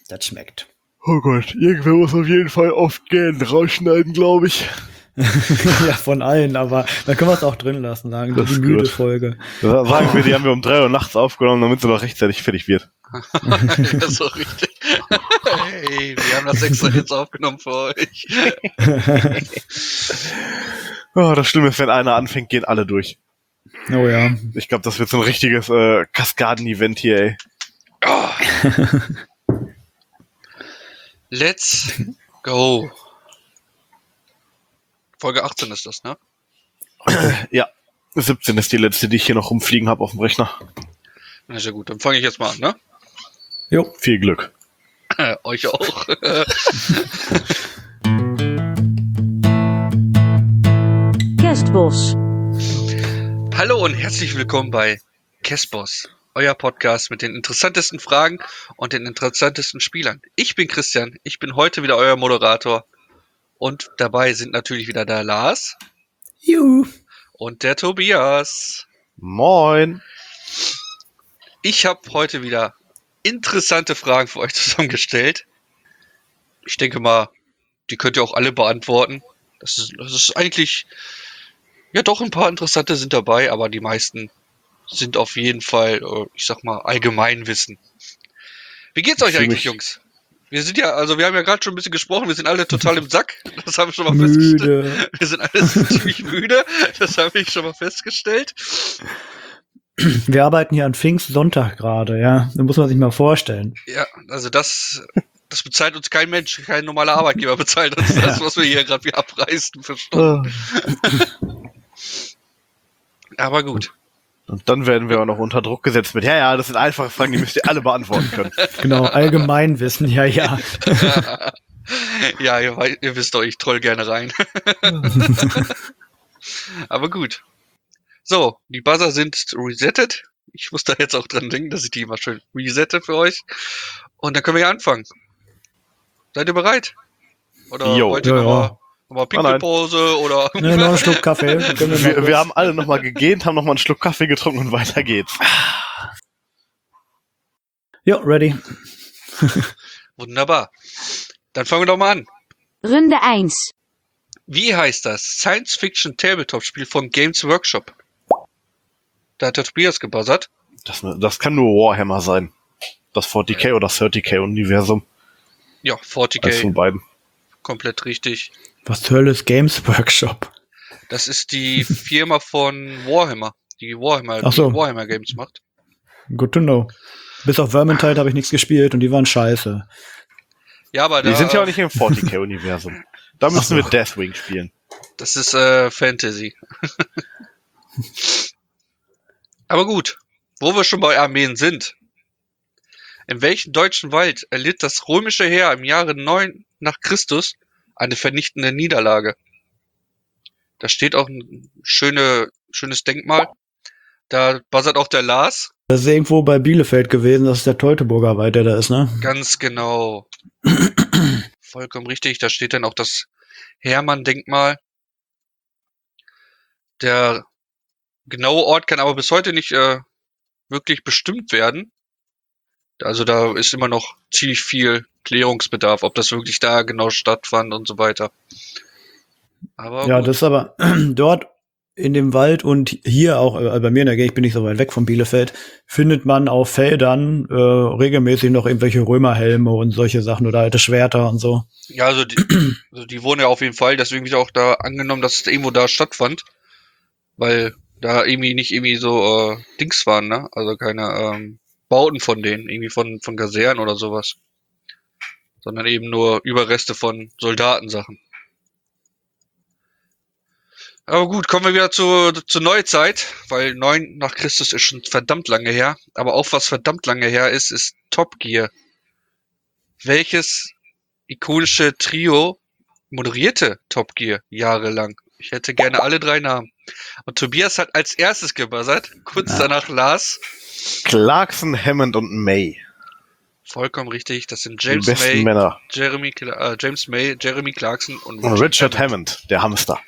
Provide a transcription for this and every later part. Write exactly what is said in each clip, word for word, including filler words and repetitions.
Das schmeckt. Oh Gott, irgendwer muss auf jeden Fall oft gehen, rausschneiden, glaube ich. Ja, von allen, aber dann können wir es auch drin lassen, sagen Das die ist müde gut. Folge. Da sagen wir, die haben wir um drei Uhr nachts aufgenommen, damit sie noch rechtzeitig fertig wird. Ja, so richtig. Hey, wir haben das extra jetzt aufgenommen für euch. Oh, das Schlimme ist, wenn einer anfängt, gehen alle durch. Oh ja. Ich glaube, das wird so ein richtiges äh, Kaskaden-Event hier, ey. Oh. Let's go. Folge achtzehn ist das, ne? Ja, siebzehn ist die letzte, die ich hier noch rumfliegen habe auf dem Rechner. Na sehr gut, dann fange ich jetzt mal an, ne? Jo. Viel Glück. Euch auch. Kerstbos. Hallo und herzlich willkommen bei Kerstbos, euer Podcast mit den interessantesten Fragen und den interessantesten Spielern. Ich bin Christian, ich bin heute wieder euer Moderator und dabei sind natürlich wieder der Lars Juhu. und der Tobias. Moin. Ich habe heute wieder interessante Fragen für euch zusammengestellt. Ich denke mal, die könnt ihr auch alle beantworten. Das ist, das ist eigentlich, ja doch, ein paar interessante sind dabei, aber die meisten sind auf jeden Fall, ich sag mal, Allgemeinwissen. Wie geht's euch Für eigentlich, mich- Jungs? Wir sind ja, also wir haben ja gerade schon ein bisschen gesprochen, wir sind alle total im Sack. Das haben wir schon mal Müde. festgestellt. Wir sind alle ziemlich müde. Das habe ich schon mal festgestellt. Wir arbeiten hier an Pfingstsonntag gerade, ja. Da muss man sich mal vorstellen. Ja, also das, das bezahlt uns kein Mensch, kein normaler Arbeitgeber bezahlt uns das, was wir hier gerade wieder abreißen für Stunden. Aber gut. Und dann werden wir auch noch unter Druck gesetzt mit, ja, ja, das sind einfache Fragen, die müsst ihr alle beantworten können. Genau, Allgemeinwissen, ja, ja. Ja, ihr, wei- ihr wisst doch, ich troll gerne rein. Aber gut. So, die Buzzer sind resettet. Ich muss da jetzt auch dran denken, dass ich die immer schön resette für euch. Und dann können wir ja anfangen. Seid ihr bereit? Oder Jo. wollt ihr Ja, nochmal ja. noch mal nein. Pinkelpause oder... Ne, noch einen Schluck Kaffee. Können wir, Wir, mal wir haben alle nochmal gegähnt, haben nochmal einen Schluck Kaffee getrunken und weiter geht's. Ja, ready. Wunderbar. Dann fangen wir doch mal an. Runde eins. Wie heißt das Science-Fiction-Tabletop-Spiel von Games Workshop? Da hat der Tobias gebuzzert. Das, das kann nur Warhammer sein. Das vierzig K oder dreißig K-Universum. Ja, vierzig Eins von K, beiden. komplett richtig. Was zur Hölle ist Games Workshop? Das ist die Firma von Warhammer, die Warhammer, Ach so. die Warhammer Games macht. Good to know. Bis auf Vermintide habe ich nichts gespielt und die waren scheiße. Ja, aber da, Die sind ja auch nicht im vierzig K-Universum. Da müssen Ach so. wir Deathwing spielen. das ist äh, Fantasy. Aber gut, wo wir schon bei Armeen sind. In welchem deutschen Wald erlitt das römische Heer im Jahre neun nach Christus eine vernichtende Niederlage? Da steht auch ein schöne, schönes Denkmal. Da buzzert auch der Lars. Das ist irgendwo bei Bielefeld gewesen, das ist der Teutoburger Wald, der da ist, ne? Ganz genau. Vollkommen richtig. Da steht dann auch das Hermann-Denkmal. Der genaue Ort kann aber bis heute nicht äh, wirklich bestimmt werden. Also da ist immer noch ziemlich viel Klärungsbedarf, ob das wirklich da genau stattfand und so weiter. Aber Ja, gut. das ist aber dort in dem Wald und hier auch, äh, bei mir in der Gegend, ich bin nicht so weit weg von Bielefeld, findet man auf Feldern äh, regelmäßig noch irgendwelche Römerhelme und solche Sachen oder alte Schwerter und so. Ja, also die, also die wurden ja auf jeden Fall, deswegen habe ich auch da angenommen, dass es irgendwo da stattfand, weil da irgendwie nicht irgendwie so äh, Dings waren, ne? Also keine ähm, Bauten von denen, irgendwie von von Kasernen oder sowas, sondern eben nur Überreste von Soldatensachen. Aber gut, kommen wir wieder zu, zur Neuzeit, weil neun nach Christus ist schon verdammt lange her. Aber auch was verdammt lange her ist, ist Top Gear. Welches ikonische Trio moderierte Top Gear jahrelang? Ich hätte gerne alle drei Namen. Und Tobias hat als erstes gebuzzert, kurz Ja. danach Lars. Clarkson, Hammond und May. Vollkommen richtig, das sind Die James besten May, Männer. Jeremy, Cla- äh, James May, Jeremy Clarkson und Und Richard Hammond, der Hamster.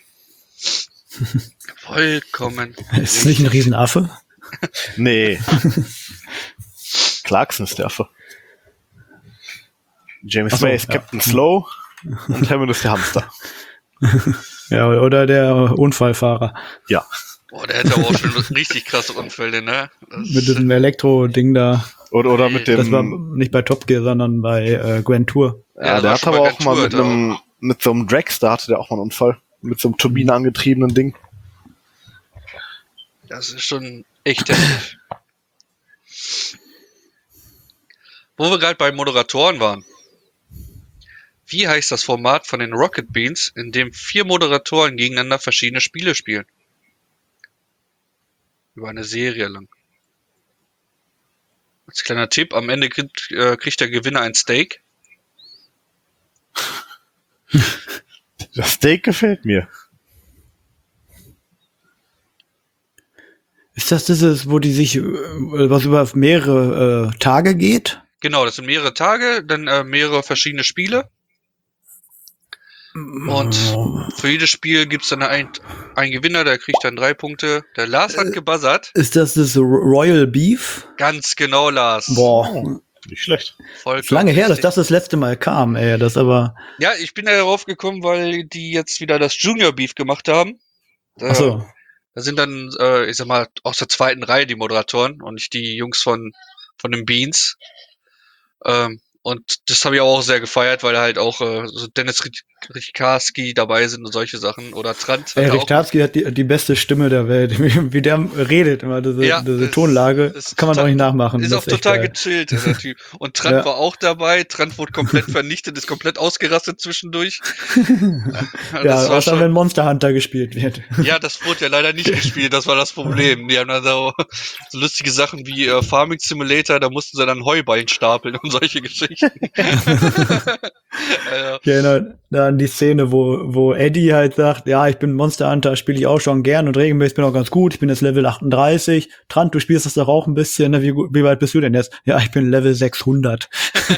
Vollkommen. Ist das nicht ein Riesenaffe? Nee. Clarkson ist der Affe. James Ach so, May ist ja. Captain Slow und Hammond ist der Hamster. Ja, oder der Unfallfahrer Ja. Boah, der hätte aber auch schon richtig krasse Unfälle, ne? Das mit diesem Elektro-Ding da. Oder, oder mit dem... Das war nicht bei Top Gear, sondern bei äh, Grand Tour. Ja, Ja, das der war hatte schon aber bei auch mal mit Ventura da. einem, mit so einem Dragster hatte der auch mal einen Unfall. Mit so einem turbinenangetriebenen Ding. Das ist schon echt heftig. Wo wir gerade bei Moderatoren waren. Wie heißt das Format von den Rocket Beans, in dem vier Moderatoren gegeneinander verschiedene Spiele spielen? Über eine Serie lang. Als kleiner Tipp, am Ende kriegt, äh, kriegt der Gewinner ein Steak. Das Steak gefällt mir. Ist das dieses, wo die sich, äh, was über mehrere äh, Tage geht? Genau, das sind mehrere Tage, dann äh, mehrere verschiedene Spiele. Und für jedes Spiel gibt's dann ein, ein Gewinner, der kriegt dann drei Punkte. Der Lars hat gebuzzert. Ist das das Royal Beef? Ganz genau, Lars. Boah, Nicht schlecht. Vollkommen ist lange her, dass richtig. das das letzte Mal kam, ey. Das aber, Ja, ich bin ja darauf gekommen, weil die jetzt wieder das Junior Beef gemacht haben. Da, ach so. da sind dann, äh, ich sag mal, aus der zweiten Reihe die Moderatoren und nicht die Jungs von, von den Beans. Ähm, und das habe ich auch sehr gefeiert, weil halt auch äh, so Dennis Richkarski dabei sind und solche Sachen. Oder Trant. Ey, hat auch- Richtarski hat die, die beste Stimme der Welt. Wie, wie der redet, immer diese, Ja, diese das- Tonlage, das kann man total- doch nicht nachmachen. Ist Das auch echt total geil. gechillt, der Typ. Und Trant Ja. war auch dabei. Trant wurde komplett vernichtet, ist komplett ausgerastet zwischendurch. Ja, das war außer schon, wenn Monster Hunter gespielt wird. ja, das wurde ja leider nicht gespielt, das war das Problem. Die haben dann so, so lustige Sachen wie äh, Farming Simulator, da mussten sie dann Heuballen stapeln und solche Geschichten. äh, Ich erinnere da an die Szene, wo, wo Eddie halt sagt, ja, ich bin Monster Hunter, spiele ich auch schon gern und regelmäßig bin auch ganz gut, ich bin jetzt Level achtunddreißig. Trant, du spielst das doch auch ein bisschen, ne? wie, gu- wie weit bist du denn jetzt? Ja, ich bin Level sechshundert.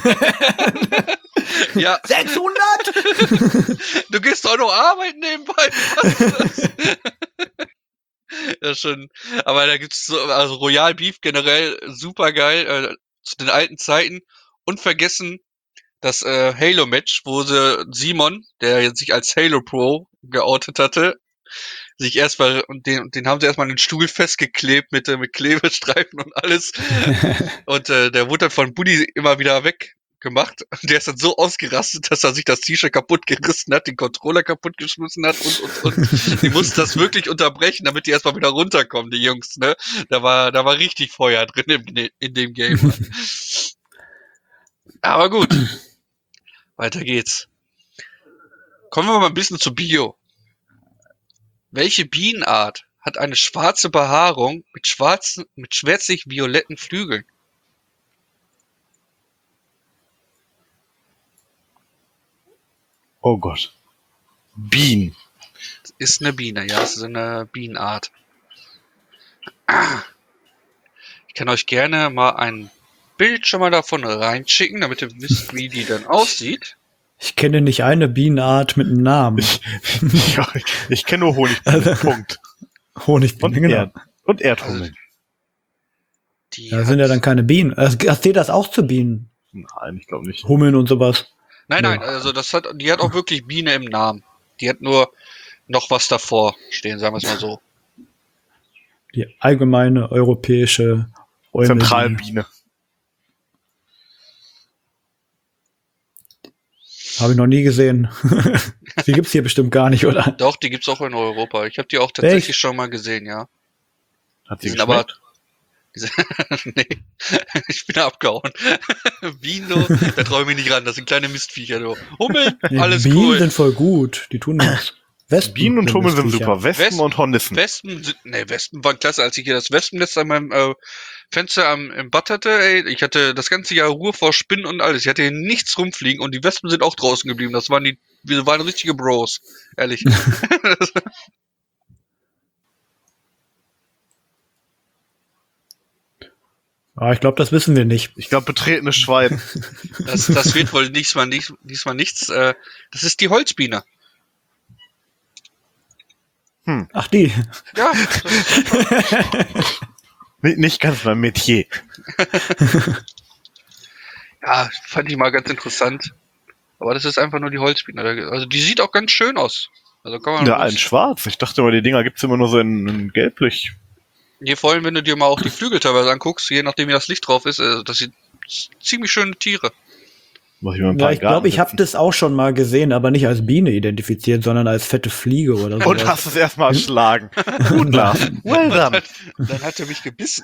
ja, sechshundert? du gehst doch noch arbeiten nebenbei. Was ist das? Ja, schon. Aber da gibt's so, also Royal Beef generell super geil, äh, zu den alten Zeiten. Unvergessen das äh, Halo-Match, wo sie Simon, der jetzt sich als Halo Pro geoutet hatte, sich erstmal, und den, den haben sie erstmal an den Stuhl festgeklebt mit, äh, mit Klebestreifen und alles. Und äh, der wurde dann von Buddy immer wieder weggemacht. Und der ist dann so ausgerastet, dass er sich das T-Shirt kaputt gerissen hat, den Controller kaputt geschmissen hat und, und, und. Die mussten das wirklich unterbrechen, damit die erstmal wieder runterkommen, die Jungs, ne? Da war, da war richtig Feuer drin im, in dem Game. Aber gut. Weiter geht's. Kommen wir mal ein bisschen zu Bio. Welche Bienenart hat eine schwarze Behaarung mit schwarzen, mit schwärzlich-violetten Flügeln? Oh Gott. Bienen. Ist eine Biene, ja, es ist eine Bienenart. Ah. Ich kann euch gerne mal ein Bild schon mal davon reinschicken, damit ihr wisst, wie die dann aussieht. Ich kenne nicht eine Bienenart mit einem Namen. Ich, ich, ich kenne nur Honigbienen. Also- Punkt. Honigbienen, Und, genau. Erd und Erdhummeln. Die Da hat- sind ja dann keine Bienen. Also, zählt das auch zu Bienen? Nein, ich glaube nicht. Hummeln und sowas. Nein, nein, Ja. also das hat, die hat auch wirklich Biene im Namen. Die hat nur noch was davor stehen, sagen wir es mal so. Die allgemeine europäische Eumel- Zentralbiene. Habe ich noch nie gesehen. Die gibt's hier bestimmt gar nicht, oder? Doch, die gibt's auch in Europa. Ich habe die auch tatsächlich schon mal gesehen, ja. Hat Die sie sind aber. geschmeckt? Diese, nee, ich bin abgehauen. Bienen, da traue ich mich nicht ran. Das sind kleine Mistviecher. Du. Hummeln, Nee, alles Bienen cool. sind voll gut. Die tun das. Wespen Bienen und Hummeln sind Mistviecher. super. Wespen Wespen- und Hornissen. Wespen sind, nee, Wespen waren klasse. Als ich hier das Wespennest an meinem äh, Fenster am, im Bad hatte, ey, ich hatte das ganze Jahr Ruhe vor Spinnen und alles. Ich hatte hier nichts rumfliegen und die Wespen sind auch draußen geblieben. Das waren die, wir waren richtige Bros. Ehrlich. Ah, ich glaube, das wissen wir nicht. Ich glaube, betretenes Schwein. Das, das wird wohl diesmal, nicht, diesmal nichts. Äh, das ist die Holzbiene. Ach, die. Ja, Nicht nicht ganz mein Metier. Ja, fand ich mal ganz interessant. Aber das ist einfach nur die Holzbiene. Also die sieht auch ganz schön aus. Also kann man Ja, in schwarz. Ich dachte immer, die Dinger gibt's immer nur so in, in gelblich. hier vor allem, wenn du dir mal auch die Flügel teilweise anguckst, je nachdem wie das Licht drauf ist, äh, das sind ziemlich schöne Tiere. Mach ich mal ein Ja, paar ich glaube, ich habe setzen. das auch schon mal gesehen, aber nicht als Biene identifiziert, sondern als fette Fliege oder so. Und hast es erstmal erschlagen. Gut, Lars. Well done. Dann hat er mich gebissen.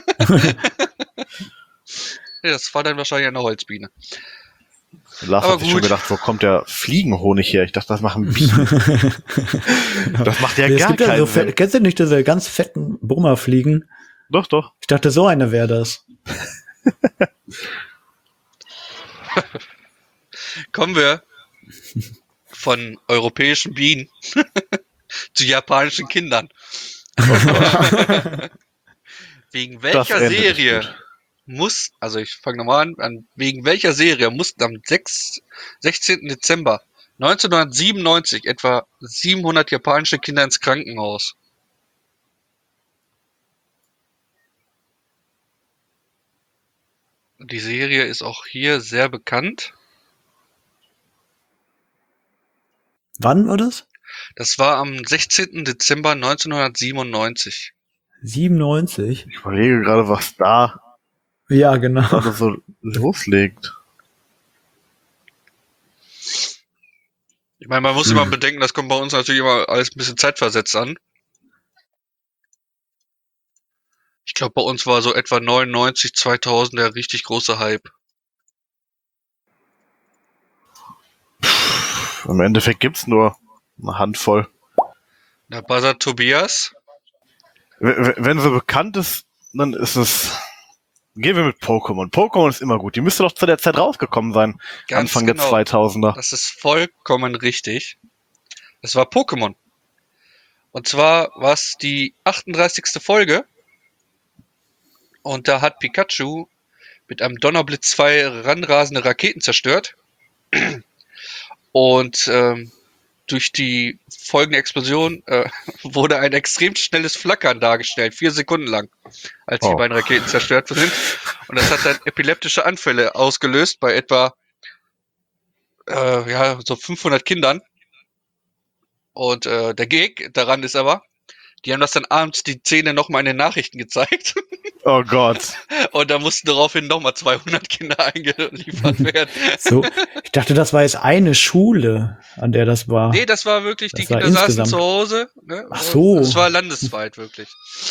Ja, das war dann wahrscheinlich eine Holzbiene. Lars Aber hat sich schon gut. gedacht, wo kommt der Fliegenhonig her? Ich dachte, das machen Bienen. Das macht ja es gar gibt ja keinen so Sinn. fett, kennst du nicht diese ganz fetten Brummerfliegen? Doch, doch. Ich dachte, so eine wäre das. Kommen wir von europäischen Bienen zu japanischen Kindern. Wegen Das welcher endet nicht Serie gut. muss, also ich fange nochmal an, an, wegen welcher Serie mussten am sechzehnten Dezember neunzehnhundertsiebenundneunzig etwa siebenhundert japanische Kinder ins Krankenhaus? Die Serie ist auch hier sehr bekannt. Wann war das? Das war am sechzehnten Dezember neunzehnhundertsiebenundneunzig. siebenundneunzig? Ich überlege gerade, was da Ja, genau. gerade so loslegt. Ich meine, man muss Hm. immer bedenken, das kommt bei uns natürlich immer alles ein bisschen zeitversetzt an. Ich glaube, bei uns war so etwa neunundneunzig, zweitausend der richtig große Hype. Im Endeffekt gibt's nur eine Handvoll. Da buzzert Tobias. W- w- Wenn sie bekannt ist, dann ist es... Gehen wir mit Pokémon. Pokémon ist immer gut. Die müsste doch zu der Zeit rausgekommen sein. Ganz Anfang genau. der zweitausender. Das ist vollkommen richtig. Es war Pokémon. Und zwar war es die achtunddreißigste Folge. Und da hat Pikachu mit einem Donnerblitz zwei ranrasende Raketen zerstört. Und ähm, durch die folgende Explosion äh, wurde ein extrem schnelles Flackern dargestellt, vier Sekunden lang, als die Oh. beiden Raketen zerstört sind. Und das hat dann epileptische Anfälle ausgelöst bei etwa äh, ja, so fünfhundert Kindern. Und äh, der Gag daran ist aber, die haben das dann abends die Szene nochmal in den Nachrichten gezeigt. Oh Gott. Und da mussten daraufhin nochmal zweihundert Kinder eingeliefert werden. So, ich dachte, das war jetzt eine Schule, an der das war. Nee, das war wirklich, die Das war Kinder saßen insgesamt. zu Hause. Ne? Ach so. Das war landesweit, wirklich.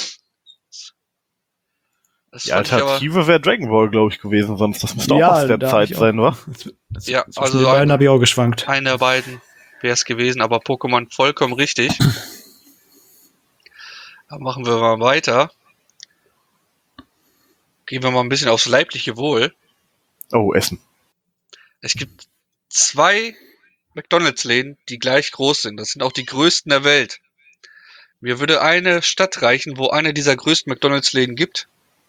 Das Die fand ich aber, Alternative wäre Dragon Ball, glaube ich, gewesen. Sonst das müsste Ja, auch aus der da hab Zeit ich auch- sein, wa? Das, Ja, zwischen also den beiden ein- habe ich auch geschwankt. einer der beiden wäre es gewesen, aber Pokémon vollkommen richtig. Dann machen wir mal weiter. Gehen wir mal ein bisschen aufs leibliche Wohl. Oh, Essen. Es gibt zwei McDonalds-Läden, die gleich groß sind. Das sind auch die größten der Welt. Mir würde eine Stadt reichen, wo eine dieser größten McDonalds-Läden gibt.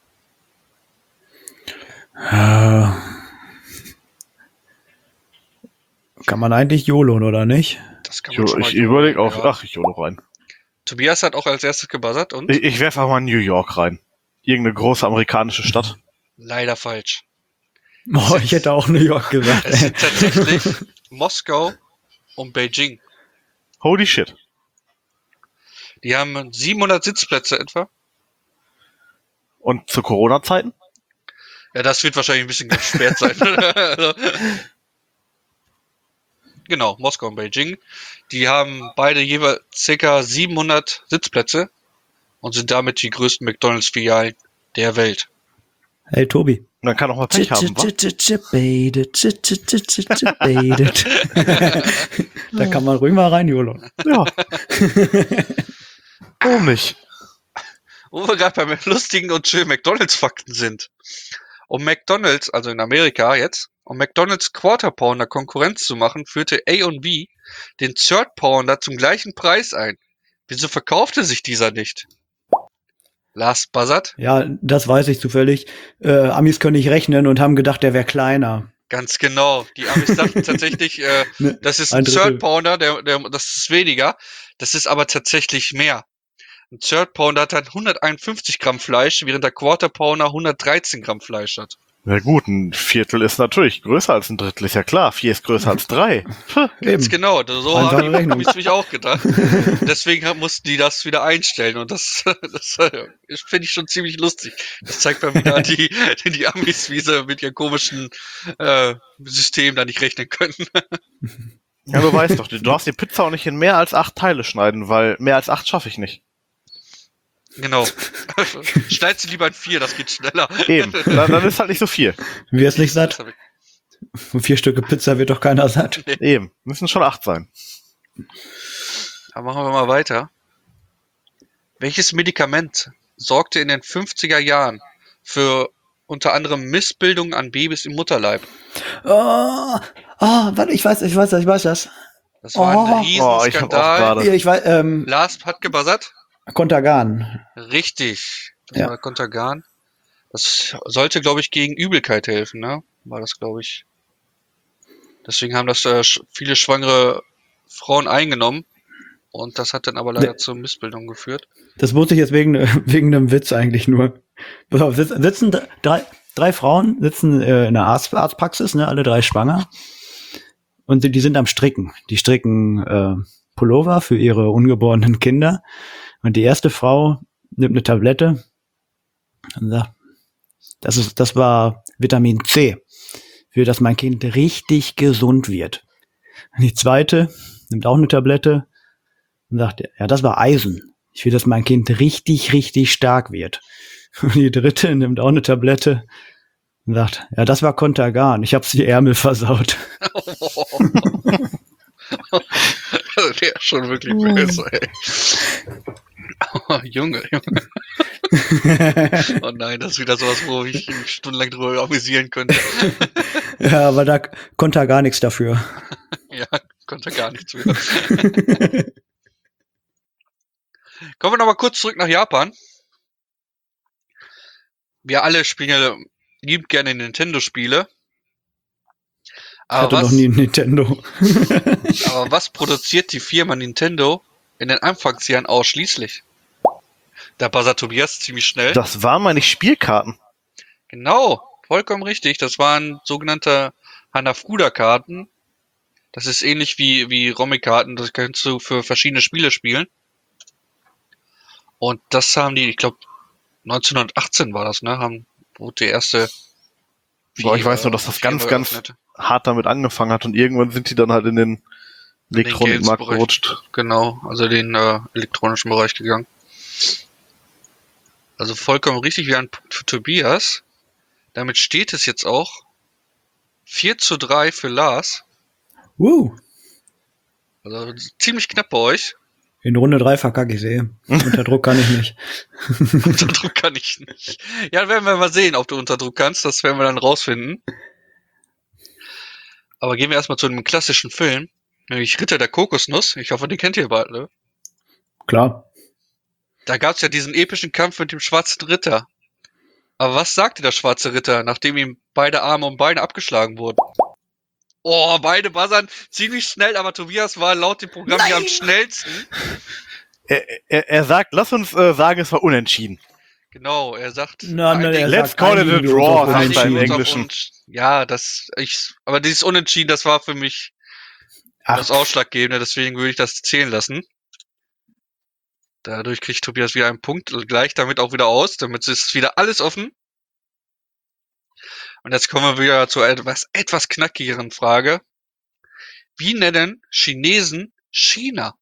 Äh, kann man eigentlich YOLOn, oder nicht? Das kann Ich, man schon mal ich überlege auch, ja. ach, ich hole rein. Tobias hat auch als erstes gebuzzert und Ich, ich werfe einfach mal New York rein. Irgendeine große amerikanische Stadt. leider falsch. Oh, ich hätte auch New York gesagt. Es sind tatsächlich Moskau und Beijing. Holy shit. Die haben siebenhundert Sitzplätze etwa. Und zu Corona-Zeiten? Ja, das wird wahrscheinlich ein bisschen gesperrt sein. Also, genau, Moskau und Beijing. Die haben beide jeweils ca. siebenhundert Sitzplätze und sind damit die größten McDonalds-Filialen der Welt. Hey, Tobi. Man kann auch mal Pech haben, wa? Da kann man ruhig mal rein, YOLOn. Ja. Warum nicht? Wo wir gerade bei lustigen und schönen McDonalds-Fakten sind. Um McDonalds, also in Amerika jetzt, um McDonalds Quarter Pounder Konkurrenz zu machen, führte A und B den Third Pounder zum gleichen Preis ein. Wieso verkaufte sich dieser nicht? Lars buzzert. Ja, das weiß ich zufällig. Äh, Amis können nicht rechnen und haben gedacht, der wäre kleiner. Ganz genau. Die Amis dachten tatsächlich, äh, Ne, das ist ein ein Drittel. Third Pounder, der, der, das ist weniger. Das ist aber tatsächlich mehr. Ein Third Pounder hat halt hunderteinundfünfzig Gramm Fleisch, während der Quarter Pounder hundertdreizehn Gramm Fleisch hat. Na gut, ein Viertel ist natürlich größer als ein Drittel, ist ja klar. Vier ist größer als drei. Puh. Ganz genau, so Einfache habe ich Rechnung. es mich auch gedacht. Deswegen hab- mussten die das wieder einstellen und das, das äh, finde ich schon ziemlich lustig. Das zeigt mal wieder die, die Amis, wie sie mit ihrem komischen äh, System da nicht rechnen können. Ja, du weißt doch, du darfst die Pizza auch nicht in mehr als acht Teile schneiden, weil mehr als acht schaffe ich nicht. Genau. Schneid sie lieber in vier, das geht schneller. Eben, dann, dann ist halt nicht so viel. Wer ist nicht satt? Von vier Stücke Pizza wird doch keiner satt. Eben, müssen schon acht sein. Dann machen wir mal weiter. Welches Medikament sorgte in den fünfziger Jahren für unter anderem Missbildungen an Babys im Mutterleib? Oh, oh, warte, ich weiß, ich weiß, ich weiß das. Das war ein Oh. Oh, ich hab auch Riesenskandal. gerade. Ja, ich weiß, ähm, Lars hat gebuzzert. Contergan. Richtig. Das Ja. war Contergan. Das sollte, glaube ich, gegen Übelkeit helfen, ne? War das, glaube ich. Deswegen haben das äh, sch- viele schwangere Frauen eingenommen. Und das hat dann aber leider Ne. zur Missbildung geführt. Das wusste ich jetzt wegen, wegen einem Witz eigentlich nur. Pass auf, sitz- sitzen dr- drei, drei Frauen, sitzen äh, in einer Arzt, Arztpraxis, ne, alle drei schwanger. Und die, die sind am Stricken. Die stricken äh, Pullover für ihre ungeborenen Kinder. Und die erste Frau nimmt eine Tablette und sagt, das ist, das war Vitamin C, für das mein Kind richtig gesund wird. Und die zweite nimmt auch eine Tablette und sagt, ja, das war Eisen. Ich will, dass mein Kind richtig, richtig stark wird. Und die dritte nimmt auch eine Tablette und sagt, ja, das war Contergan. Ich hab's die Ärmel versaut. Der ist schon wirklich böse, ey. Oh, Junge, Junge. Oh nein, das ist wieder sowas, wo ich mich stundenlang drüber amüsieren könnte. Ja, aber da konnte er gar nichts dafür. Ja, konnte gar nichts mehr. Kommen wir noch mal kurz zurück nach Japan. Wir alle spielen ja liebend gerne Nintendo-Spiele. Ich Aber hatte was, noch nie ein Nintendo. aber was produziert die Firma Nintendo in den Anfangsjahren ausschließlich? Da buzzert Tobias ziemlich schnell. Das waren meine Spielkarten. Genau, vollkommen richtig. Das waren sogenannte Hanafuda-Karten. Das ist ähnlich wie, wie Romy-Karten. Das kannst du für verschiedene Spiele spielen. Und das haben die, ich glaube, neunzehnhundertachtzehn war das, ne? Haben, wo die erste. Boah, ich weiß nur, dass das ganz, ganz hart damit angefangen hat und irgendwann sind die dann halt in den Elektronikmarkt Games-Bereich. gerutscht. Genau, also den äh, elektronischen Bereich gegangen. Also vollkommen richtig, wie ein Punkt für Tobias. Damit steht es jetzt auch vier zu drei für Lars. Uh, Also ziemlich knapp bei euch. in Runde drei verkacke ich sehe. Unter Druck kann ich nicht. Unter Druck kann ich nicht. Ja, werden wir mal sehen, ob du unter Druck kannst. Das werden wir dann rausfinden. Aber gehen wir erstmal zu einem klassischen Film. Nämlich Ritter der Kokosnuss. Ich hoffe, den kennt ihr bald, ne? Klar. Da gab es ja diesen epischen Kampf mit dem schwarzen Ritter. Aber was sagte der schwarze Ritter, nachdem ihm beide Arme und Beine abgeschlagen wurden? Oh, beide buzzern ziemlich schnell, aber Tobias war laut dem Programm hier am schnellsten. Er, er, er sagt, lass uns äh, sagen, es war unentschieden. Genau, er sagt... Na, na, er Let's sagt call it a einigen draw, Los auf sagt er im Unentschieden. Englischen. Und, ja, das... ich, aber dieses Unentschieden, das war für mich Ach, das Ausschlaggebende, deswegen würde ich das zählen lassen. Dadurch kriegt Tobias wieder einen Punkt und gleicht damit auch wieder aus. Damit ist wieder alles offen. Und jetzt kommen wir wieder zu etwas, etwas knackigeren Frage. Wie nennen Chinesen China?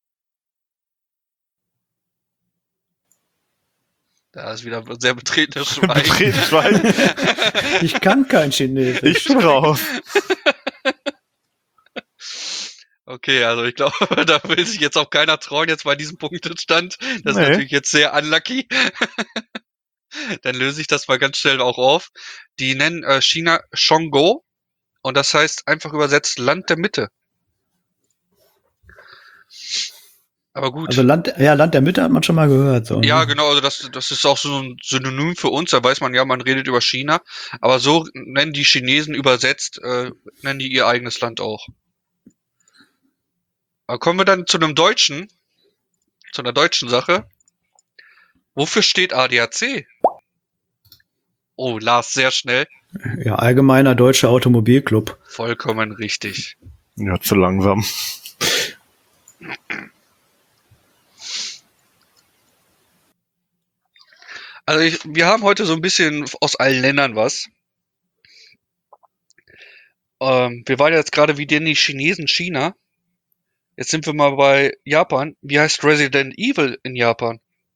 Da ist wieder sehr betretenes Schweigen. Betreten Schweigen. Ich kann kein Chinesisch. Ich bin raus. Okay, also ich glaube, da will sich jetzt auch keiner trauen, jetzt bei diesem Punktestand. Das Nee. ist natürlich jetzt sehr unlucky. Dann löse ich das mal ganz schnell auch auf. Die nennen äh, China Shongo und das heißt einfach übersetzt Land der Mitte. Aber gut. Also Land, ja, Land der Mitte hat man schon mal gehört. So. Ja, genau, also das, das ist auch so ein Synonym für uns, da weiß man ja, man redet über China, aber so nennen die Chinesen übersetzt, äh, nennen die ihr eigenes Land auch. Aber kommen wir dann zu einem deutschen, zu einer deutschen Sache. Wofür steht A D A C? Oh, Lars, sehr schnell. Ja, allgemeiner deutscher Automobilclub. Vollkommen richtig. Ja, zu langsam. Also ich, wir haben heute so ein bisschen aus allen Ländern was. Ähm, wir waren jetzt gerade wie denn die Chinesen China. Jetzt sind wir mal bei Japan. Wie heißt Resident Evil in Japan?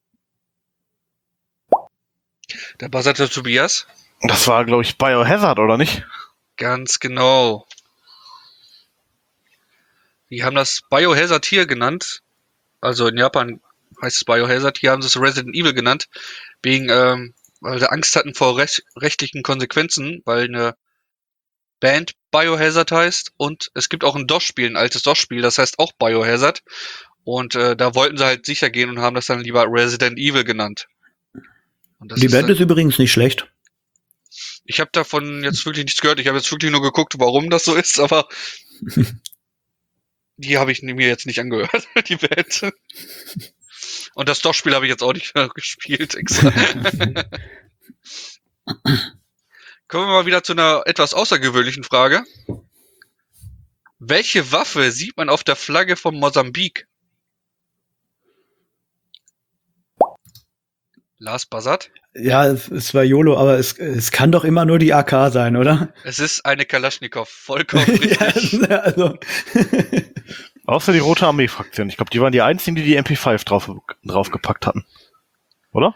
Der buzzerte Tobias. Das war, glaube ich, Biohazard, oder nicht? Ganz genau. Die haben das Biohazard hier genannt. Also in Japan heißt es Biohazard. Hier haben sie es Resident Evil genannt. Wegen, ähm, weil sie Angst hatten vor rech rechtlichen Konsequenzen, weil eine Band Biohazard heißt und es gibt auch ein DOS-Spiel, ein altes DOS-Spiel, das heißt auch Biohazard. Und äh, da wollten sie halt sicher gehen und haben das dann lieber Resident Evil genannt. Und das Die ist Band dann, ist übrigens nicht schlecht. ich habe davon jetzt wirklich nichts gehört. Ich habe jetzt wirklich nur geguckt, warum das so ist, aber die habe ich mir jetzt nicht angehört, die Band. Und das DOS-Spiel habe ich jetzt auch nicht gespielt extra. Kommen wir mal wieder zu einer etwas außergewöhnlichen Frage. Welche Waffe sieht man auf der Flagge von Mosambik? Lars Bassat? Ja, es, es war YOLO, aber es, es kann doch immer nur die A K sein, oder? Es ist eine Kalaschnikow, vollkommen richtig. Ja, also. Außer die Rote Armee-Fraktion. Ich glaube, die waren die einzigen, die die M P fünf drauf, draufgepackt hatten. Oder?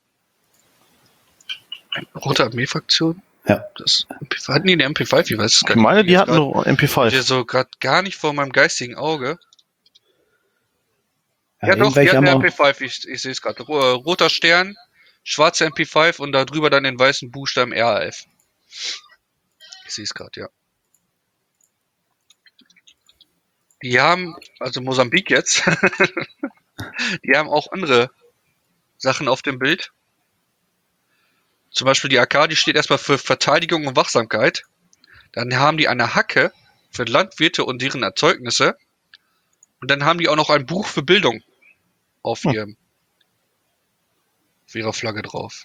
Rote Armee-Fraktion? Ja. Das M P fünf, hatten die eine M P fünf? Ich weiß es gar Ich nicht. meine, die Jetzt hatten grad- nur M P Hier fünf. so gerade gar nicht vor meinem geistigen Auge. Ja, Ja, doch, die irgendwelche hatten eine haben M auch- P fünf, ich, ich sehe es gerade. Ro- Roter Stern, schwarze M P fünf und da drüber dann den weißen Buchstaben R A F. Ich sehe es gerade, ja. Die haben, also Mosambik jetzt, die haben auch andere Sachen auf dem Bild. Zum Beispiel die A K, die steht erstmal für Verteidigung und Wachsamkeit. Dann haben die eine Hacke für Landwirte und deren Erzeugnisse. Und dann haben die auch noch ein Buch für Bildung auf Hm. ihrem, auf ihrer Flagge drauf.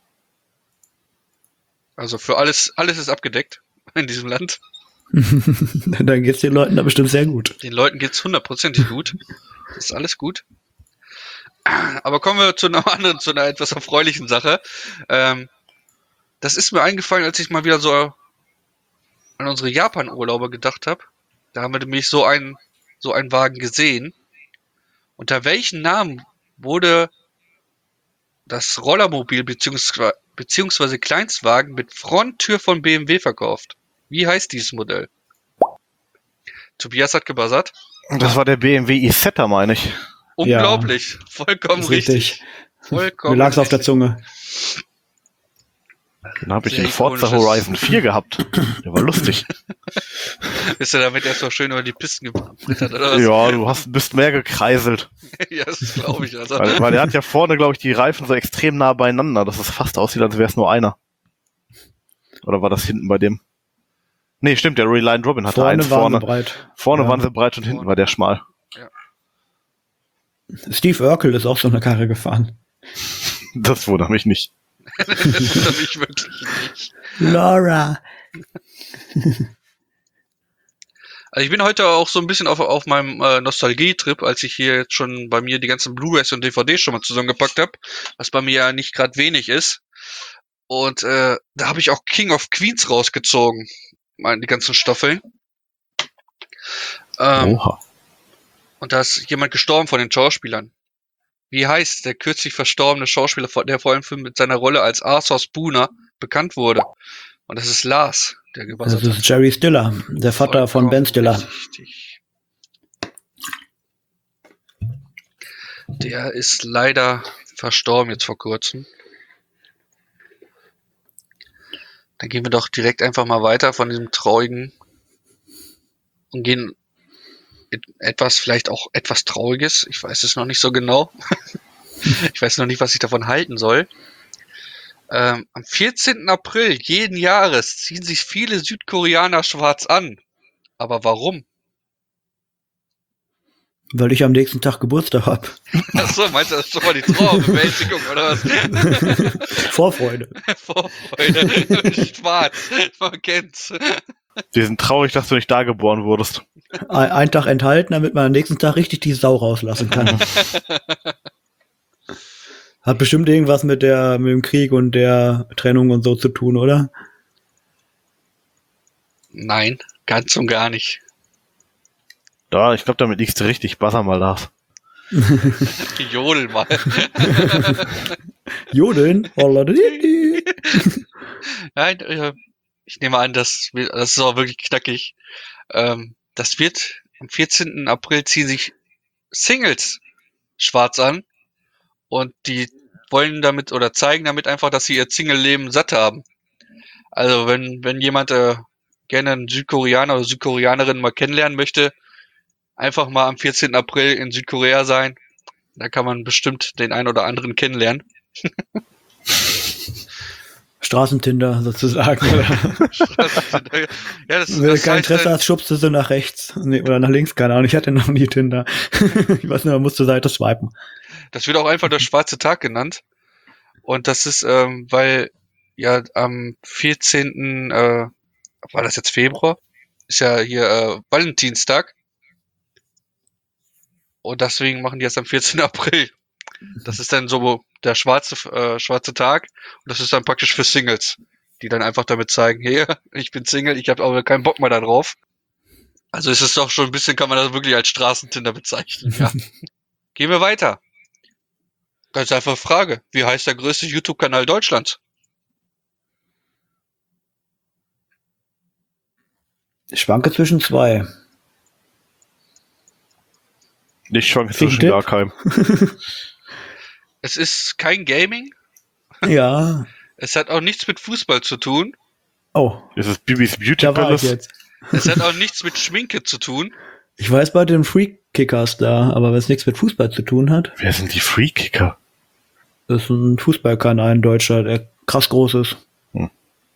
Also für alles, alles ist abgedeckt in diesem Land. Dann geht's den Leuten da bestimmt sehr gut. Den Leuten geht's hundertprozentig gut. Das ist alles gut. Aber kommen wir zu einer anderen, zu einer etwas erfreulichen Sache. Ähm, das ist mir eingefallen, als ich mal wieder so an unsere Japan-Urlaube gedacht habe. Da haben wir nämlich so einen, so einen Wagen gesehen. Unter welchen Namen wurde das Rollermobil beziehungsweise, beziehungsweise Kleinstwagen mit Fronttür von B M W verkauft? Wie heißt dieses Modell? Tobias hat gebuzzert. Das war der B M W Isetta, meine ich. Unglaublich. Vollkommen Ist richtig. richtig. Vollkommen Mir lag's auf der richtig. Zunge. Den habe ich Sehr in Forza ikonisches- Horizon vier gehabt. Der war lustig. Bist du damit erst so schön über die Pisten gebrettert, oder was? Ja, du hast, bist mehr gekreiselt. Ja, das glaube ich. Also. Weil, weil der hat ja vorne, glaube ich, die Reifen so extrem nah beieinander, dass es fast aussieht, als wäre es nur einer. Oder war das hinten bei dem? Nee, stimmt, der Reliant Robin hatte Vorne eins waren vorne. sie breit. Vorne Ja. waren sie breit und hinten war der schmal. Steve Urkel ist auch so eine Karre gefahren. Das wundert mich nicht. Das wundert mich wirklich nicht. Laura. Also ich bin heute auch so ein bisschen auf, auf meinem äh, Nostalgie-Trip, als ich hier jetzt schon bei mir die ganzen Blu-rays und D V Ds schon mal zusammengepackt habe, was bei mir ja nicht gerade wenig ist. Und äh, da habe ich auch King of Queens rausgezogen, meine, die ganzen Staffeln. Ähm, Oha. und da ist jemand gestorben von den Schauspielern. Wie heißt der kürzlich verstorbene Schauspieler, der vor allem mit seiner Rolle als Arthur Spooner bekannt wurde? Und das ist Lars, der Das gebuzzert hat. ist Jerry Stiller, der Vater von Ben Stiller. Richtig. Der ist leider verstorben jetzt vor kurzem. Dann gehen wir doch direkt einfach mal weiter von diesem traurigen und gehen in etwas, vielleicht auch etwas Trauriges. Ich weiß es noch nicht so genau. Ich weiß noch nicht, was ich davon halten soll. Ähm, am vierzehnten April jeden Jahres ziehen sich viele Südkoreaner schwarz an. Aber warum? Weil ich am nächsten Tag Geburtstag habe. Achso, meinst du, das ist schon mal die Trauerbewältigung, oder was? Vorfreude. Vorfreude. Schwarz. Man kennt's. Wir sind traurig, dass du nicht da geboren wurdest. Ein, ein Tag enthalten, damit man am nächsten Tag richtig die Sau rauslassen kann. Hat bestimmt irgendwas mit der mit dem Krieg und der Trennung und so zu tun, oder? Nein, ganz und gar nicht. Ja, ich glaube, damit liegst du richtig. Buzzer mal das. Jodel mal. Jodeln? Nein, äh, ich nehme an, das, wird- das ist auch wirklich knackig. Ähm, das wird am vierzehnten April ziehen sich Singles schwarz an und die wollen damit oder zeigen damit einfach, dass sie ihr Single-Leben satt haben. Also wenn, wenn jemand äh, gerne einen Südkoreaner oder Südkoreanerin mal kennenlernen möchte, einfach mal am vierzehnten April in Südkorea sein. Da kann man bestimmt den einen oder anderen kennenlernen. Straßentinder sozusagen. Oder? Ja, das, Wenn du das kein heißt, Interesse äh, hast, schubst du sie nach rechts. Nee, oder nach links, keine Ahnung. Ich hatte noch nie Tinder. Ich weiß nicht, man muss zur Seite swipen. das wird auch einfach der schwarze Tag genannt. Und das ist, ähm, weil ja am vierzehnten Äh, war das jetzt Februar? Ist ja hier äh, Valentinstag. Und deswegen machen die das am vierzehnten April. Das ist dann so der schwarze, äh, schwarze Tag. Und das ist dann praktisch für Singles, die dann einfach damit zeigen, hier, ich bin Single, ich habe aber keinen Bock mehr da drauf. Also ist es doch schon ein bisschen, kann man das wirklich als Straßentinder bezeichnen, ja. Gehen wir weiter. Ganz einfache Frage. Wie heißt der größte YouTube-Kanal Deutschlands? Ich schwanke zwischen zwei. Ich schwanke Krieg zwischen einen gar Tipp? keinem. Es ist kein Gaming. Ja. Es hat auch nichts mit Fußball zu tun. Oh, Es ist Bibis Beauty da war ich Palace. jetzt. Es hat auch nichts mit Schminke zu tun. Ich weiß bei den Free-Kickers da, aber wenn es nichts mit Fußball zu tun hat, Wer sind die Freekicker? das ist ein Fußballkanal in Deutschland, der krass groß ist. Hm.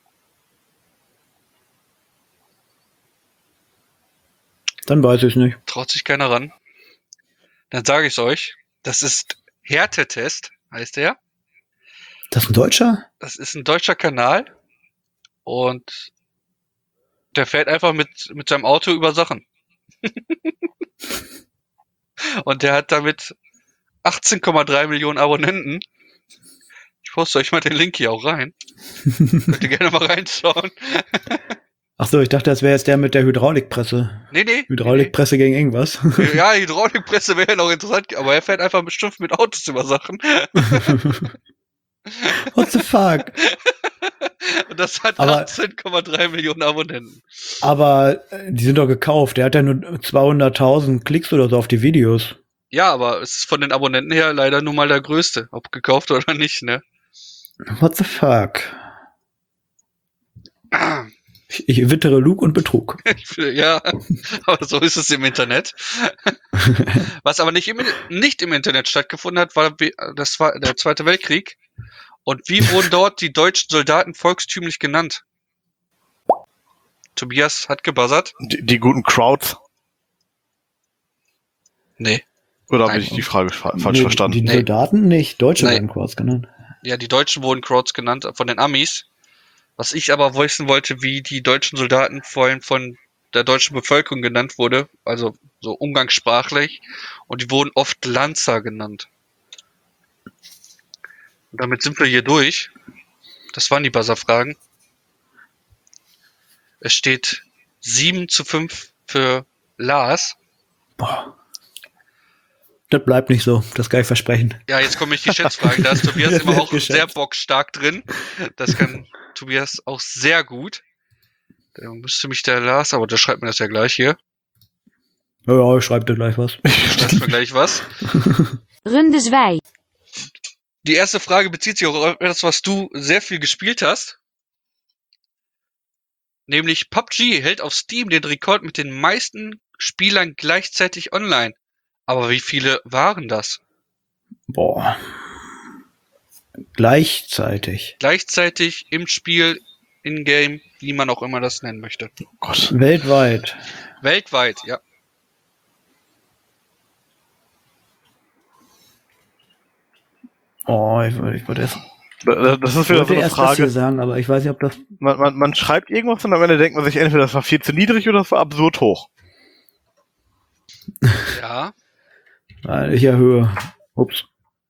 Dann weiß ich es nicht. Traut sich keiner ran. Dann sage ich es euch. Das ist Härtetest, heißt er. Das ist ein Deutscher? Das ist ein deutscher Kanal. Und der fährt einfach mit, mit seinem Auto über Sachen. Und der hat damit achtzehn Komma drei Millionen Abonnenten. Ich poste euch mal den Link hier auch rein. Könnt ihr gerne mal reinschauen. Ach so, ich dachte, das wäre jetzt der mit der Hydraulikpresse. Nee, nee. Hydraulikpresse gegen irgendwas. nee. Ja, Hydraulikpresse wäre ja noch interessant, aber er fährt einfach bestimmt mit Autos über Sachen. What the fuck? Und das hat Aber- achtzehn Komma drei Millionen Abonnenten. Aber äh, die sind doch gekauft. Der hat ja nur zweihunderttausend Klicks oder so auf die Videos. Ja, aber es ist von den Abonnenten her leider nun mal der größte. Ob gekauft oder nicht, ne? What the fuck? Ich, ich wittere Lug und Betrug. Ja, aber so ist es im Internet. Was aber nicht im, nicht im Internet stattgefunden hat, war wie- das war der Zweite Weltkrieg. Und wie wurden dort die deutschen Soldaten volkstümlich genannt? Tobias hat gebuzzert. Die, die guten Crowds. Nee. Oder Nein. habe ich die Frage fa- falsch Nee, verstanden? Die Nee. Soldaten nicht. Deutsche Nee. werden Quads genannt. Ja, die Deutschen wurden Crowds genannt von den Amis. Was ich aber wissen wollte, wie die deutschen Soldaten vor allem von der deutschen Bevölkerung genannt wurde, also so umgangssprachlich, und die wurden oft Lanzer genannt. Und damit sind wir hier durch. Das waren die Buzzer-Fragen. Es steht sieben zu fünf für Lars. Boah. Das bleibt nicht so. Das kann ich versprechen. Ja, jetzt komme ich die Schätzfragen. Da ist Tobias immer auch Geschätzt. sehr bockstark drin. Das kann Tobias auch sehr gut. Da müsste mich der Lars, aber der schreibt mir das ja gleich hier. Ja, ja, ich schreibe dir gleich was. Schreibt mir gleich was. Runde zwei. Die erste Frage bezieht sich auch auf etwas, was du sehr viel gespielt hast. Nämlich P U B G hält auf Steam den Rekord mit den meisten Spielern gleichzeitig online. Aber wie viele waren das? Boah. Gleichzeitig. Gleichzeitig im Spiel, in-game, wie man auch immer das nennen möchte. Oh Gott. Weltweit. Weltweit, ja. Oh, ich, ich wollte erst, Da- Das ist ich wieder wollte so eine erst das hier Frage. sagen, aber ich weiß nicht, ob das. Man, man, man schreibt irgendwas und am Ende denkt man sich entweder, das war viel zu niedrig oder das war absurd hoch. Ja. Nein, ich erhöhe. Ups.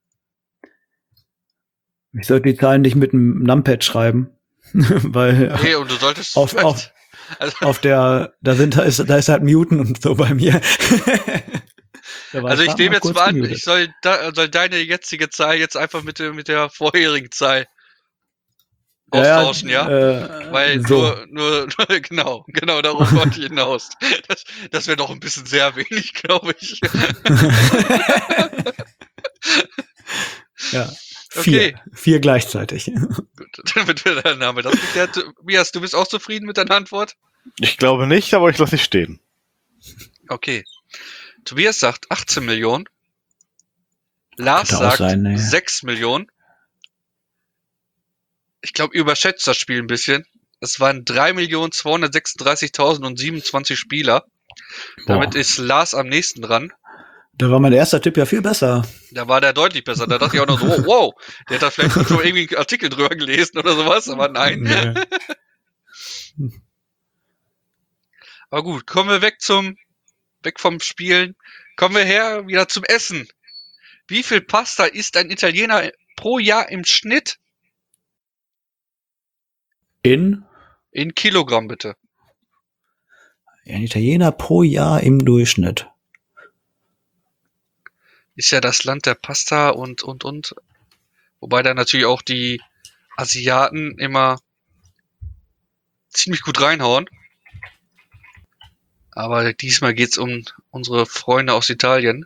Ich sollte die Zahlen nicht mit einem Numpad schreiben. Weil Nee, und du solltest. auf, auf, also, auf der, da sind da ist, da ist halt Muten und so bei mir. Da war also ich gerade nehme jetzt kurz mal an, gemutet. ich soll, da, soll deine jetzige Zahl jetzt einfach mit, der- mit der vorherigen Zahl austauschen, ja? Äh, Weil so. nur, nur, nur, genau, genau darauf wollte ich hinaus. Das, das wäre doch ein bisschen sehr wenig, glaube ich. Ja. Vier. Okay. Vier gleichzeitig. Gut, damit wir dann haben wir das geklärt. Tobias, du bist auch zufrieden mit deiner Antwort? Ich glaube nicht, aber ich lasse dich stehen. Okay. Tobias sagt achtzehn Millionen. Lars Könnte auch sagt sein, ne. sechs Millionen. Ich glaube, ihr überschätzt das Spiel ein bisschen. Es waren drei Millionen zweihundertsechsunddreißigtausendsiebenundzwanzig Spieler. Damit Boah. ist Lars am nächsten dran. Da war mein erster Tipp ja viel besser. Da war der deutlich besser. Da dachte ich auch noch so, wow, wow, der hat da vielleicht schon irgendwie einen Artikel drüber gelesen oder sowas, aber nein. Nee. Aber gut, kommen wir weg zum, weg vom Spielen. Kommen wir her wieder zum Essen. Wie viel Pasta isst ein Italiener pro Jahr im Schnitt? In In Kilogramm bitte. ein Italiener pro Jahr im Durchschnitt. Ist ja das Land der Pasta und, und, und. Wobei da natürlich auch die Asiaten immer ziemlich gut reinhauen. Aber diesmal geht's um unsere Freunde aus Italien.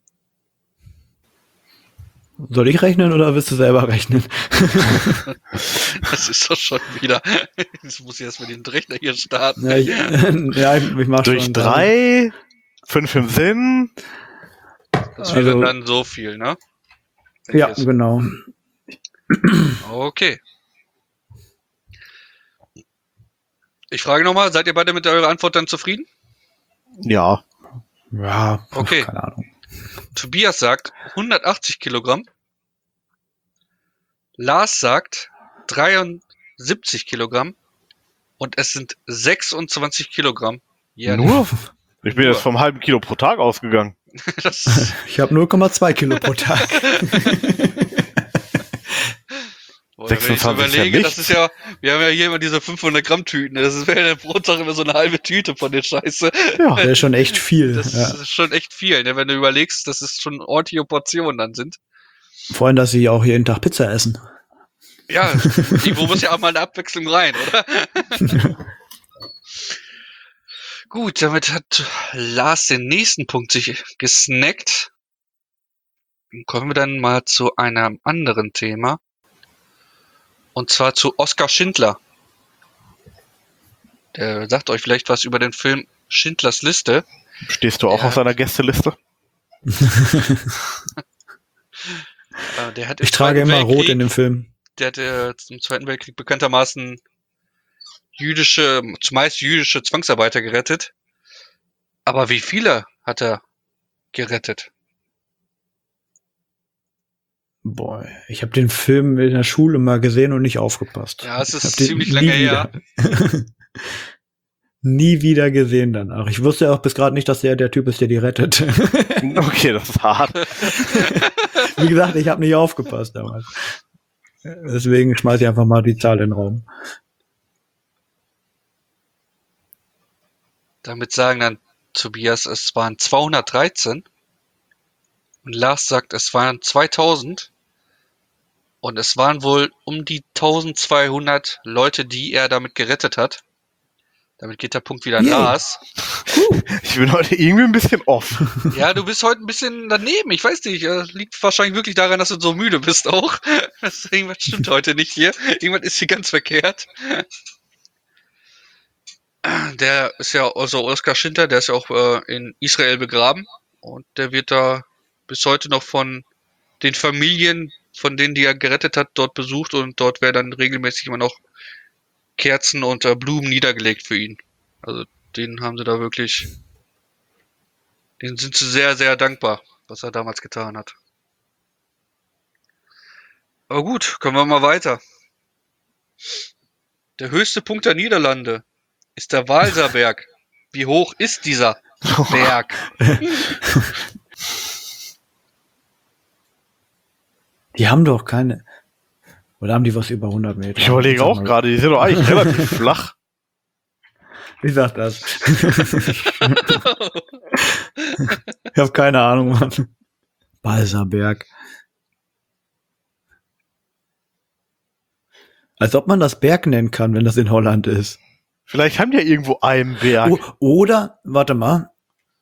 Soll ich rechnen oder willst du selber rechnen? Das ist doch schon wieder. Jetzt muss ich erstmal den Rechner hier starten. Ja, ich, ja, ich ich mach Durch schon. drei, fünf im Sinn. Das wäre also- dann so viel, ne? Wenn Ja, ich jetzt- genau. Okay. Ich frage nochmal, seid ihr beide mit eurer Antwort dann zufrieden? Ja. Ja, Okay. keine Ahnung. Tobias sagt hundertachtzig Kilogramm. Lars sagt dreiundsiebzig Kilogramm. Und es sind sechsundzwanzig Kilogramm. jährlich. Nur? Ich bin Nur. jetzt vom halben Kilo pro Tag ausgegangen. Das ist, Ich habe null Komma zwei Kilo pro Tag. boah, wenn ich so sechsundzwanzig ist ja überlege, das nichts. ist ja, wir haben ja hier immer diese fünfhundert Gramm Tüten. Das wäre ja pro Tag immer so eine halbe Tüte von der Scheiße. Ja. Das ist schon echt viel. Das Ja. ist schon echt viel, ne? Wenn du überlegst, dass es schon ordentliche Portionen dann sind. Vor allem, dass sie auch jeden Tag Pizza essen. Ja, irgendwo muss ja auch mal eine Abwechslung rein, oder? Gut, damit hat Lars den nächsten Punkt sich gesnackt. Dann kommen wir dann mal zu einem anderen Thema. Und zwar zu Oskar Schindler. Der sagt euch vielleicht was über den Film Schindlers Liste. Stehst du auch Ja. auf seiner Gästeliste? Äh, der hat im Ich trage Zweiten immer rot Weltkrieg- in dem Film. Der hat äh, zum Zweiten Weltkrieg bekanntermaßen jüdische, zumeist jüdische Zwangsarbeiter gerettet. Aber wie viele hat er gerettet? Boah, ich habe den Film in der Schule mal gesehen und nicht aufgepasst. Ja, es ist Ich hab den ziemlich nie lange wieder- nie wieder gesehen danach. Ich wusste ja auch bis gerade nicht, dass der der Typ ist, der die rettet. Okay, das ist hart. Wie gesagt, ich habe nicht aufgepasst damals. Deswegen schmeiße ich einfach mal die Zahl in den Raum. Damit sagen dann Tobias, es waren zweihundertdreizehn. Und Lars sagt, es waren zweitausend. Und es waren wohl um die eintausendzweihundert Leute, die er damit gerettet hat. Damit geht der Punkt wieder an Yay. Lars. Ich bin heute irgendwie ein bisschen off. Ja, du bist heute ein bisschen daneben. Ich weiß nicht. äh, Liegt wahrscheinlich wirklich daran, dass du so müde bist auch. Das, irgendwas stimmt heute nicht hier. Irgendwas ist hier ganz verkehrt. Der ist ja, also Oskar Schindler, der ist ja auch äh, in Israel begraben. Und der wird da bis heute noch von den Familien, von denen, die er gerettet hat, dort besucht. Und dort werden dann regelmäßig immer noch Kerzen und äh, Blumen niedergelegt für ihn. Also den haben sie da wirklich, den sind sie sehr, sehr dankbar, was er damals getan hat. Aber gut, kommen wir mal weiter. Der höchste Punkt der Niederlande ist der Walserberg. Wie hoch ist dieser Berg? Die haben doch keine. Oder haben die was über hundert Meter? Ich überlege auch gerade, die sind doch eigentlich relativ flach. Wie sagt das? Ich habe keine Ahnung, Mann. Balserberg. Als ob man das Berg nennen kann, wenn das in Holland ist. Vielleicht haben die ja irgendwo einen Berg. O- oder, warte mal,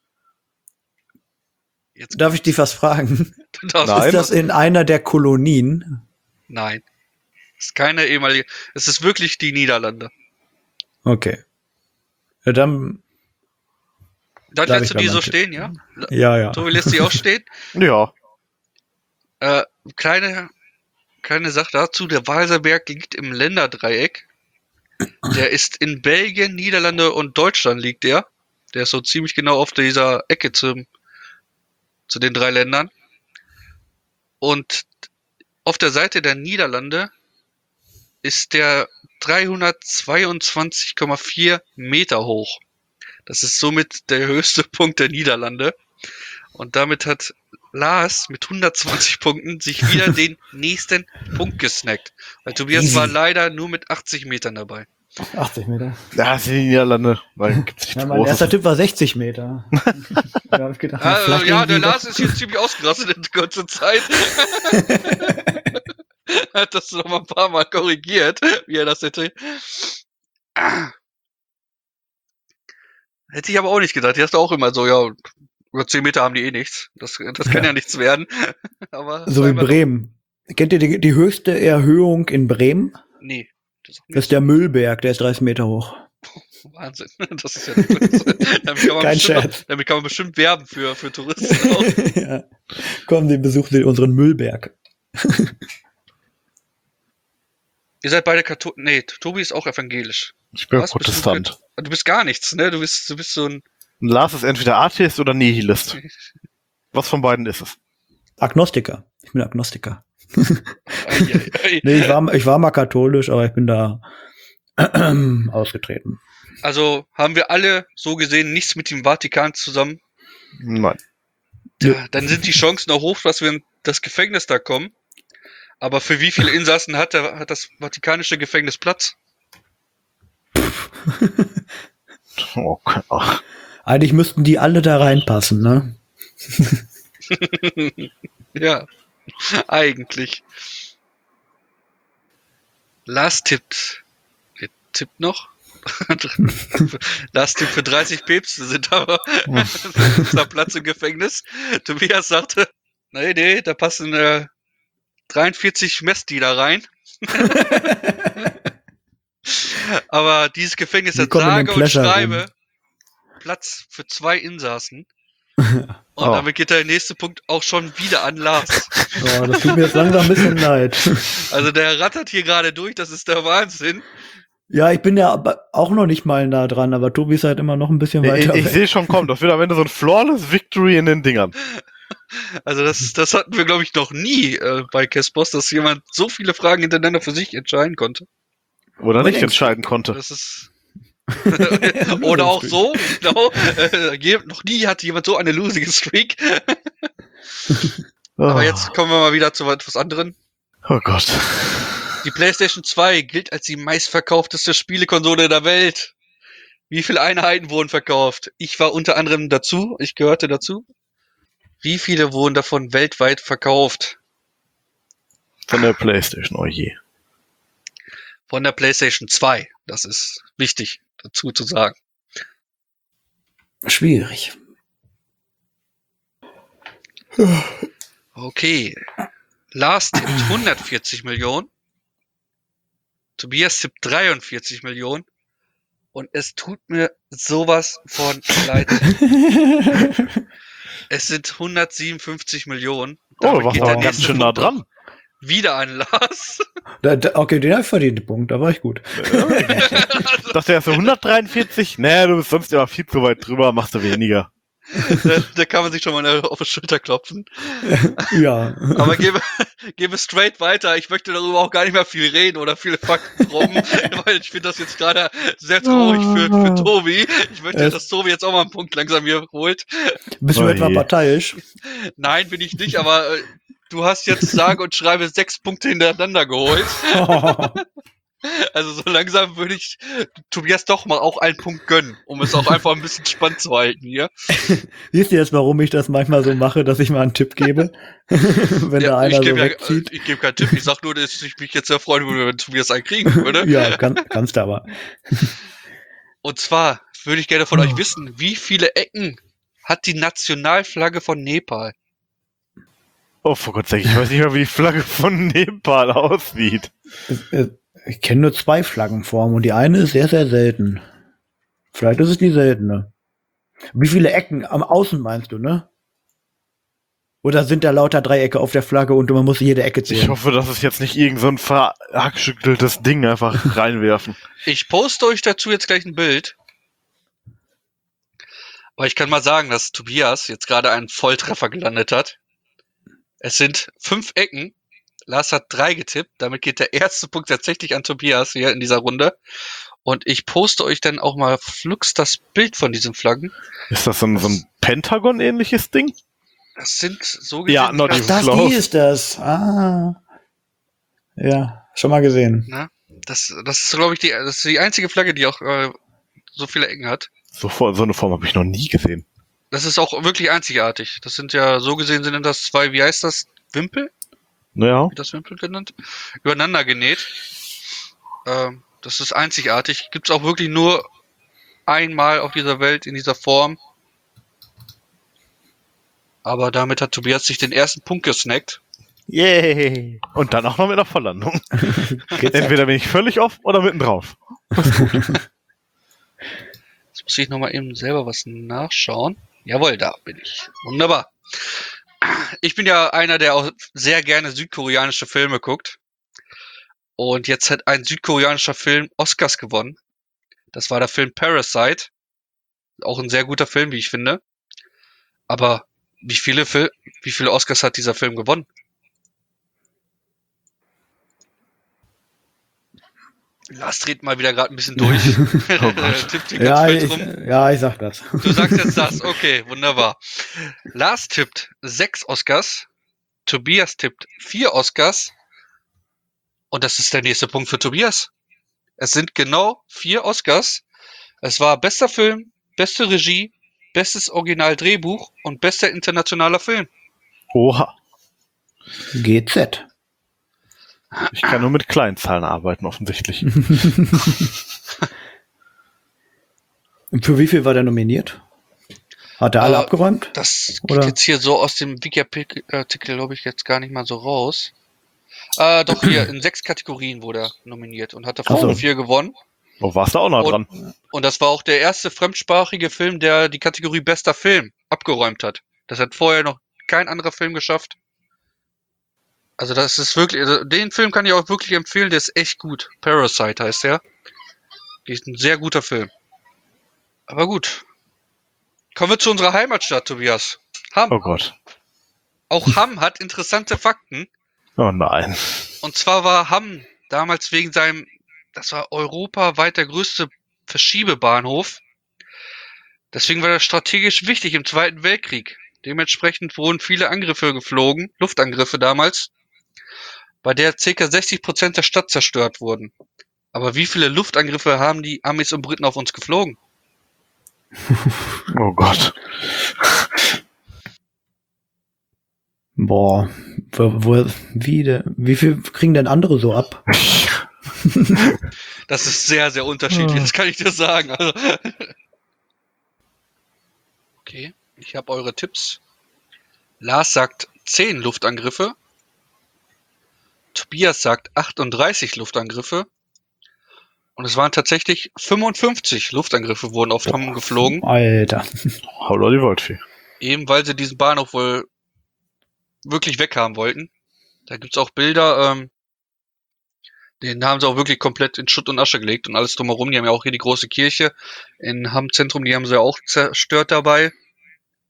Jetzt darf ich dich was fragen? darfst Nein. Ist das in einer der Kolonien? Nein. Das ist keine ehemalige. Es ist wirklich die Niederlande. Okay. Ja, dann, Dann Darf lässt ich du die bei so meinem Tipp? stehen, ja? ja, ja. Tobi lässt die auch stehen. Ja. Äh, kleine, kleine Sache dazu. Der Walserberg liegt im Länderdreieck. Der ist in Belgien, Niederlande und Deutschland liegt der. Der ist so ziemlich genau auf dieser Ecke zum, zu den drei Ländern. Und auf der Seite der Niederlande ist der dreihundertzweiundzwanzig Komma vier Meter hoch. Das ist somit der höchste Punkt der Niederlande. Und damit hat Lars mit hundertzwanzig Punkten sich wieder den nächsten Punkt gesnackt. Weil Tobias Easy. war leider nur mit achtzig Metern dabei. achtzig Meter. Das sind die Niederlande. Nein, gibt's nichts Ja, mein Großes. erster Tipp war sechzig Meter. Da hab ich gedacht, Ah, vielleicht ja, der irgendwie Lars ist hier ziemlich ausgerastet in kurzer Zeit. Hat das noch mal ein paar Mal korrigiert, wie er das hätte. Ah. Hätte ich aber auch nicht gedacht. Die hast du auch immer so, ja, über zehn Meter haben die eh nichts. Das, das kann ja. Ja. nichts werden. Aber So wie scheinbar doch. Bremen. Kennt ihr die, die höchste Erhöhung in Bremen? Nee. Das ist, auch Das ist der Müllberg, der ist dreißig Meter hoch. Wahnsinn. Das ist ja damit, kann man Kein bestimmt, Scherz. damit kann man bestimmt werben für, für Touristen auch. Ja. Kommen Sie, besuchen Sie unseren Müllberg. Ihr seid beide Katholiken. Nee, Tobi ist auch evangelisch. Ich bin Was? Bist du Protestant. kat- Du bist gar nichts, ne? Du bist, du bist so ein. Und Lars ist entweder Atheist oder Nihilist. Was von beiden ist es? Agnostiker. Ich bin Agnostiker. Ei, ei, ei. Nee, ich war, ich war mal katholisch, aber ich bin da ausgetreten. Also haben wir alle so gesehen nichts mit dem Vatikan zusammen. Nein. Ja, dann sind die Chancen auch hoch, dass wir in das Gefängnis da kommen. Aber für wie viele Insassen hat, der, hat das Vatikanische Gefängnis Platz? Okay. Ach. Eigentlich müssten die alle da reinpassen, ne? Ja, eigentlich. Lars tippt. Wer tippt noch? Lars tippt für dreißig Päpste, sind aber ist da Platz im Gefängnis. Tobias sagte, nee, nee, da passen äh, dreiundvierzig Messdealer rein. Aber dieses Gefängnis Die hat kommen in den sage und Pleasure schreibe Room. Platz für zwei Insassen. Und Oh. damit geht der nächste Punkt auch schon wieder an Lars. Oh, das tut mir jetzt langsam ein bisschen leid. Also der rattert hier gerade durch, das ist der Wahnsinn. Ja, ich bin ja aber auch noch nicht mal nah dran, aber Tobi ist halt immer noch ein bisschen Ich, weiter ich weg. sehe schon, kommt. Das wird am Ende so ein flawless Victory in den Dingern. Also das, das hatten wir, glaube ich, noch nie äh, bei Kespos, dass jemand so viele Fragen hintereinander für sich entscheiden konnte. Oder nicht Unbedingt. entscheiden konnte. Das ist oder auch so, genau. Äh, je, noch nie hatte jemand so eine losige Streak. Aber Oh. jetzt kommen wir mal wieder zu etwas anderem. Oh Gott. Die PlayStation zwei gilt als die meistverkaufteste Spielekonsole der Welt. Wie viele Einheiten wurden verkauft? Ich war unter anderem dazu, ich gehörte dazu. Wie viele wurden davon weltweit verkauft? Von der PlayStation, oh je. Von der PlayStation zwei. Das ist wichtig dazu zu sagen. Schwierig. Okay. Lars tippt hundertvierzig Millionen. Tobias tippt dreiundvierzig Millionen. Und es tut mir sowas von leid. Es sind hundertsiebenundfünfzig Millionen. Oh, da Damit warst geht du der aber ganz nächste schön nah Punkt dran. wieder an Lars. Da, da, okay, den habe ich verdient, den Punkt, da war ich gut. Ich dachte erst so hundertdreiundvierzig. Nee, du bist sonst immer viel zu weit drüber, machst du weniger. da, da kann man sich schon mal auf die Schulter klopfen. Ja. Aber gebe, gebe straight weiter. Ich möchte darüber auch gar nicht mehr viel reden oder viele Fakten droppen, weil ich finde das jetzt gerade sehr traurig für, für Tobi. Ich möchte, Es- dass Tobi jetzt auch mal einen Punkt langsam hier holt. Bist du Oh etwa je. parteiisch? Nein, bin ich nicht, aber äh, du hast jetzt sage und schreibe sechs Punkte hintereinander geholt. Also so langsam würde ich Tobias doch mal auch einen Punkt gönnen, um es auch einfach ein bisschen spannend zu halten hier. Siehst du jetzt, warum ich das manchmal so mache, dass ich mal einen Tipp gebe? Wenn da Ja, einer ich so gebe ja, äh, wegzieht. ich gebe keinen Tipp, ich sag nur, dass ich mich jetzt sehr freuen würde, wenn Tobias einen kriegen würde. Ja, kann, kannst du aber. Und zwar würde ich gerne von Oh. euch wissen, wie viele Ecken hat die Nationalflagge von Nepal? Oh, vor Gott sag ich, ich weiß nicht mehr, wie die Flagge von Nepal aussieht. Ich kenne nur zwei Flaggenformen und die eine ist sehr, sehr selten. Vielleicht ist es die seltene. Wie viele Ecken am Außen meinst du, ne? Oder sind da lauter Dreiecke auf der Flagge und man muss jede Ecke Ich zählen? hoffe, das ist jetzt nicht irgend so ein verhackstückeltes Ding einfach reinwerfen. Ich poste euch dazu jetzt gleich ein Bild. Aber ich kann mal sagen, dass Tobias jetzt gerade einen Volltreffer gelandet hat. Es sind fünf Ecken. Lars hat drei getippt. Damit geht der erste Punkt tatsächlich an Tobias hier in dieser Runde. Und ich poste euch dann auch mal flugs das Bild von diesen Flaggen. Ist das so ein, so ein Pentagon-ähnliches Ding? Das sind so Ja, gesehen not die even Das, close. die ist das. Ah. Ja, schon mal gesehen. Ne? Das, das ist, glaube ich, die, das ist die einzige Flagge, die auch äh, so viele Ecken hat. So, vor- so eine Form habe ich noch nie gesehen. Das ist auch wirklich einzigartig. Das sind ja, so gesehen sind das zwei, wie heißt das? Wimpel? Naja, Wie das Wimpel genannt? Übereinander genäht. Ähm, das ist einzigartig. Gibt's auch wirklich nur einmal auf dieser Welt in dieser Form. Aber damit hat Tobias sich den ersten Punkt gesnackt. yay. Und dann auch noch mit einer Volllandung. Geht's Entweder bin ich völlig off oder mitten drauf. Jetzt muss ich nochmal eben selber was nachschauen. Jawohl, da bin ich. Wunderbar. Ich bin ja einer, der auch sehr gerne südkoreanische Filme guckt. Und jetzt hat ein südkoreanischer Film Oscars gewonnen. Das war der Film Parasite. Auch ein sehr guter Film, wie ich finde. Aber wie viele, Fil wie viele Oscars hat dieser Film gewonnen? Lars dreht mal wieder gerade ein bisschen durch. Oh Gott. Tippt hier ganz Ja, wild ich, rum. ja, ich sag das. Du sagst jetzt das. Okay, wunderbar. Lars tippt sechs Oscars. Tobias tippt vier Oscars. Und das ist der nächste Punkt für Tobias. Es sind genau vier Oscars. Es war bester Film, beste Regie, bestes Originaldrehbuch und bester internationaler Film. Oha. G Z. Ich kann nur mit Kleinzahlen arbeiten, offensichtlich. Und für wie viel war der nominiert? Hat er alle Äh, abgeräumt? Das geht Oder? jetzt hier so aus dem Wiki-Artikel, glaube ich, jetzt gar nicht mal so raus. Äh, doch hier, in sechs Kategorien wurde er nominiert und hat Ach davon so. vier gewonnen. Oh, warst du auch noch Und- dran? Und das war auch der erste fremdsprachige Film, der die Kategorie bester Film abgeräumt hat. Das hat vorher noch kein anderer Film geschafft. Also das ist wirklich, also den Film kann ich auch wirklich empfehlen, der ist echt gut. Parasite heißt der. Ist ein sehr guter Film. Aber gut. Kommen wir zu unserer Heimatstadt, Tobias. Hamm. Oh Gott. Auch Hamm hat interessante Fakten. Oh nein. Und zwar war Hamm damals wegen seinem, das war europaweit der größte Verschiebebahnhof. Deswegen war das strategisch wichtig im Zweiten Weltkrieg. Dementsprechend wurden viele Angriffe geflogen, Luftangriffe damals, bei der ca. sechzig Prozent der Stadt zerstört wurden. Aber wie viele Luftangriffe haben die Amis und Briten auf uns geflogen? Oh Gott. Boah, wo, wo, wie, de, wie viel kriegen denn andere so ab? Das ist sehr, sehr unterschiedlich, Ah. das kann ich dir sagen. Also okay, ich habe eure Tipps. Lars sagt zehn Luftangriffe. Tobias sagt achtunddreißig Luftangriffe. Und es waren tatsächlich fünfundfünfzig Luftangriffe wurden auf Hamm geflogen. Alter. Holla die Waldfee. Eben weil sie diesen Bahnhof wohl wirklich weghaben wollten. Da gibt's auch Bilder, ähm, den haben sie auch wirklich komplett in Schutt und Asche gelegt und alles drumherum. Die haben ja auch hier die große Kirche in Hamm Zentrum, die haben sie ja auch zerstört dabei.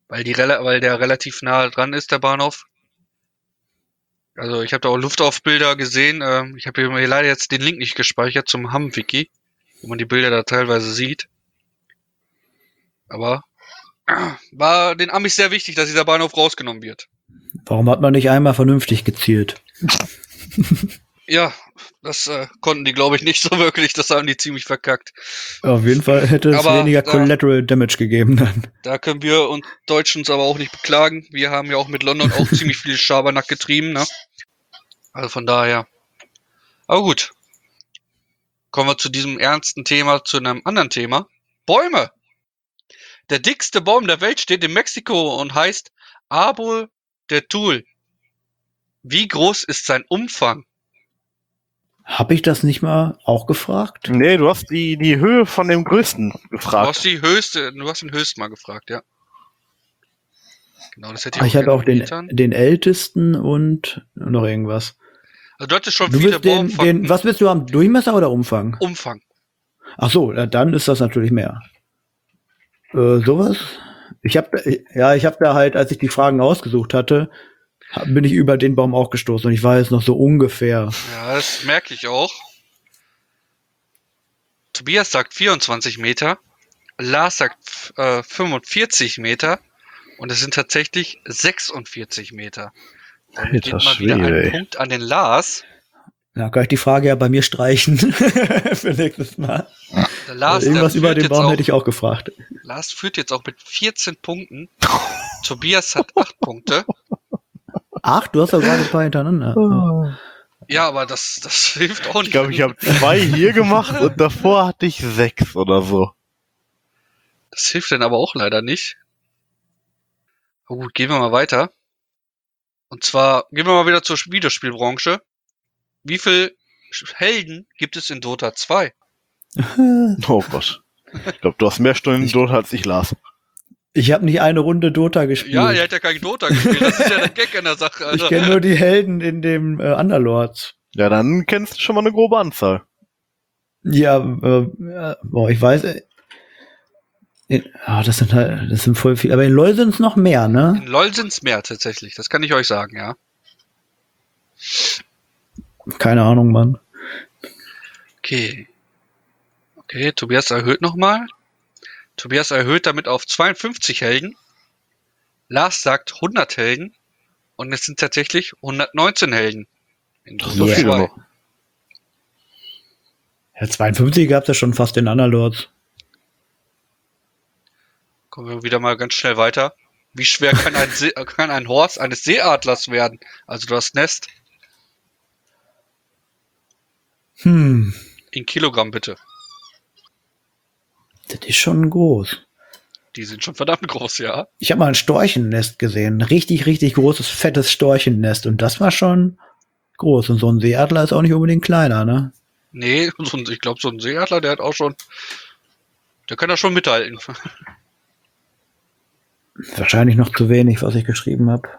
Weil, die, rela- weil der relativ nah dran ist, der Bahnhof. Also ich habe da auch Luftaufbilder gesehen. Ähm, ich habe hier leider jetzt den Link nicht gespeichert zum Hamm-Wiki, wo man die Bilder da teilweise sieht. Aber war den Amis sehr wichtig, dass dieser Bahnhof rausgenommen wird. Warum hat man nicht einmal vernünftig gezielt? Ja, das äh, konnten die, glaube ich, nicht so wirklich. Das haben die ziemlich verkackt. Auf jeden Fall hätte es Aber weniger da- Collateral Damage gegeben dann. Da können wir uns Deutschen uns aber auch nicht beklagen. Wir haben ja auch mit London auch ziemlich viel Schabernack getrieben, ne? Also von daher. Aber gut. Kommen wir zu diesem ernsten Thema, zu einem anderen Thema. Bäume! Der dickste Baum der Welt steht in Mexiko und heißt Árbol de Tul. Wie groß ist sein Umfang? Hab ich das nicht mal auch gefragt? Nee, du hast die, die Höhe von dem größten Du gefragt. hast die höchste, du hast den höchsten mal gefragt, ja. Genau, das hätte Ah, ich ich auch habe gerne auch den, getan. den ältesten und noch irgendwas. Also du hattest schon Du viele willst den, Baumfakten. den, was willst du haben? Durchmesser oder Umfang? Umfang. Ach so, ja, dann ist das natürlich mehr. Äh, sowas? Ich habe ja, ich habe da halt, als ich die Fragen ausgesucht hatte, hab- bin ich über den Baum auch gestoßen und ich war jetzt noch so ungefähr. Ja, das merke ich auch. Tobias sagt vierundzwanzig Meter, Lars sagt äh, fünfundvierzig Meter und es sind tatsächlich sechsundvierzig Meter. Damit geht Alter mal wieder Schwede, ein ey. Punkt an den Lars. Da kann ich die Frage ja bei mir streichen für nächstes Mal. Der Lars, der Irgendwas über führt den jetzt Baum auch, hätte ich auch gefragt. Lars führt jetzt auch mit vierzehn Punkten. Tobias hat acht Punkte. Ach, du hast doch gerade ein paar hintereinander. Ja, aber das, das hilft auch nicht. Ich glaube, ich habe zwei hier gemacht und davor hatte ich sechs oder so. Das hilft dann aber auch leider nicht. Na gut, gehen wir mal weiter. Und zwar gehen wir mal wieder zur Videospielbranche. Wie viel Helden gibt es in Dota zwei? Oh Gott. Ich glaube, du hast mehr Stunden Ich- Dota als ich, Lars. Ich habe nicht eine Runde Dota gespielt. Ja, er hat ja kein Dota gespielt. Das ist ja der Gag in der Sache. ich Also, kenne nur die Helden in dem äh, Underlords. Ja, dann kennst du schon mal eine grobe Anzahl. Ja, äh, äh, boah, ich weiß. Äh, in, ah, das sind halt, das sind voll viel. Aber in LoL sind es noch mehr, ne? in LoL sind's mehr tatsächlich. Das kann ich euch sagen, ja. Keine Ahnung, Mann. Okay. Okay, Tobias erhöht nochmal. Tobias erhöht damit auf zweiundfünfzig Helden. Lars sagt hundert Helden. Und es sind tatsächlich hundertneunzehn Helden. In Das ist Dota doch viel zwei. noch. Ja, zweiundfünfzig gab's ja schon fast in Underlords. Kommen wir wieder mal ganz schnell weiter. Wie schwer kann ein, See, kann ein Horst eines Seeadlers werden? Also das Nest Hm, in Kilogramm bitte. das ist schon groß. Die sind schon verdammt groß, ja. Ich habe mal ein Storchennest gesehen. Ein richtig, richtig großes, fettes Storchennest. Und das war schon groß. Und so ein Seeadler ist auch nicht unbedingt kleiner, ne? Nee, so ein, ich glaube, so ein Seeadler, der hat auch schon, der kann da schon mithalten. Wahrscheinlich noch zu wenig, was ich geschrieben habe.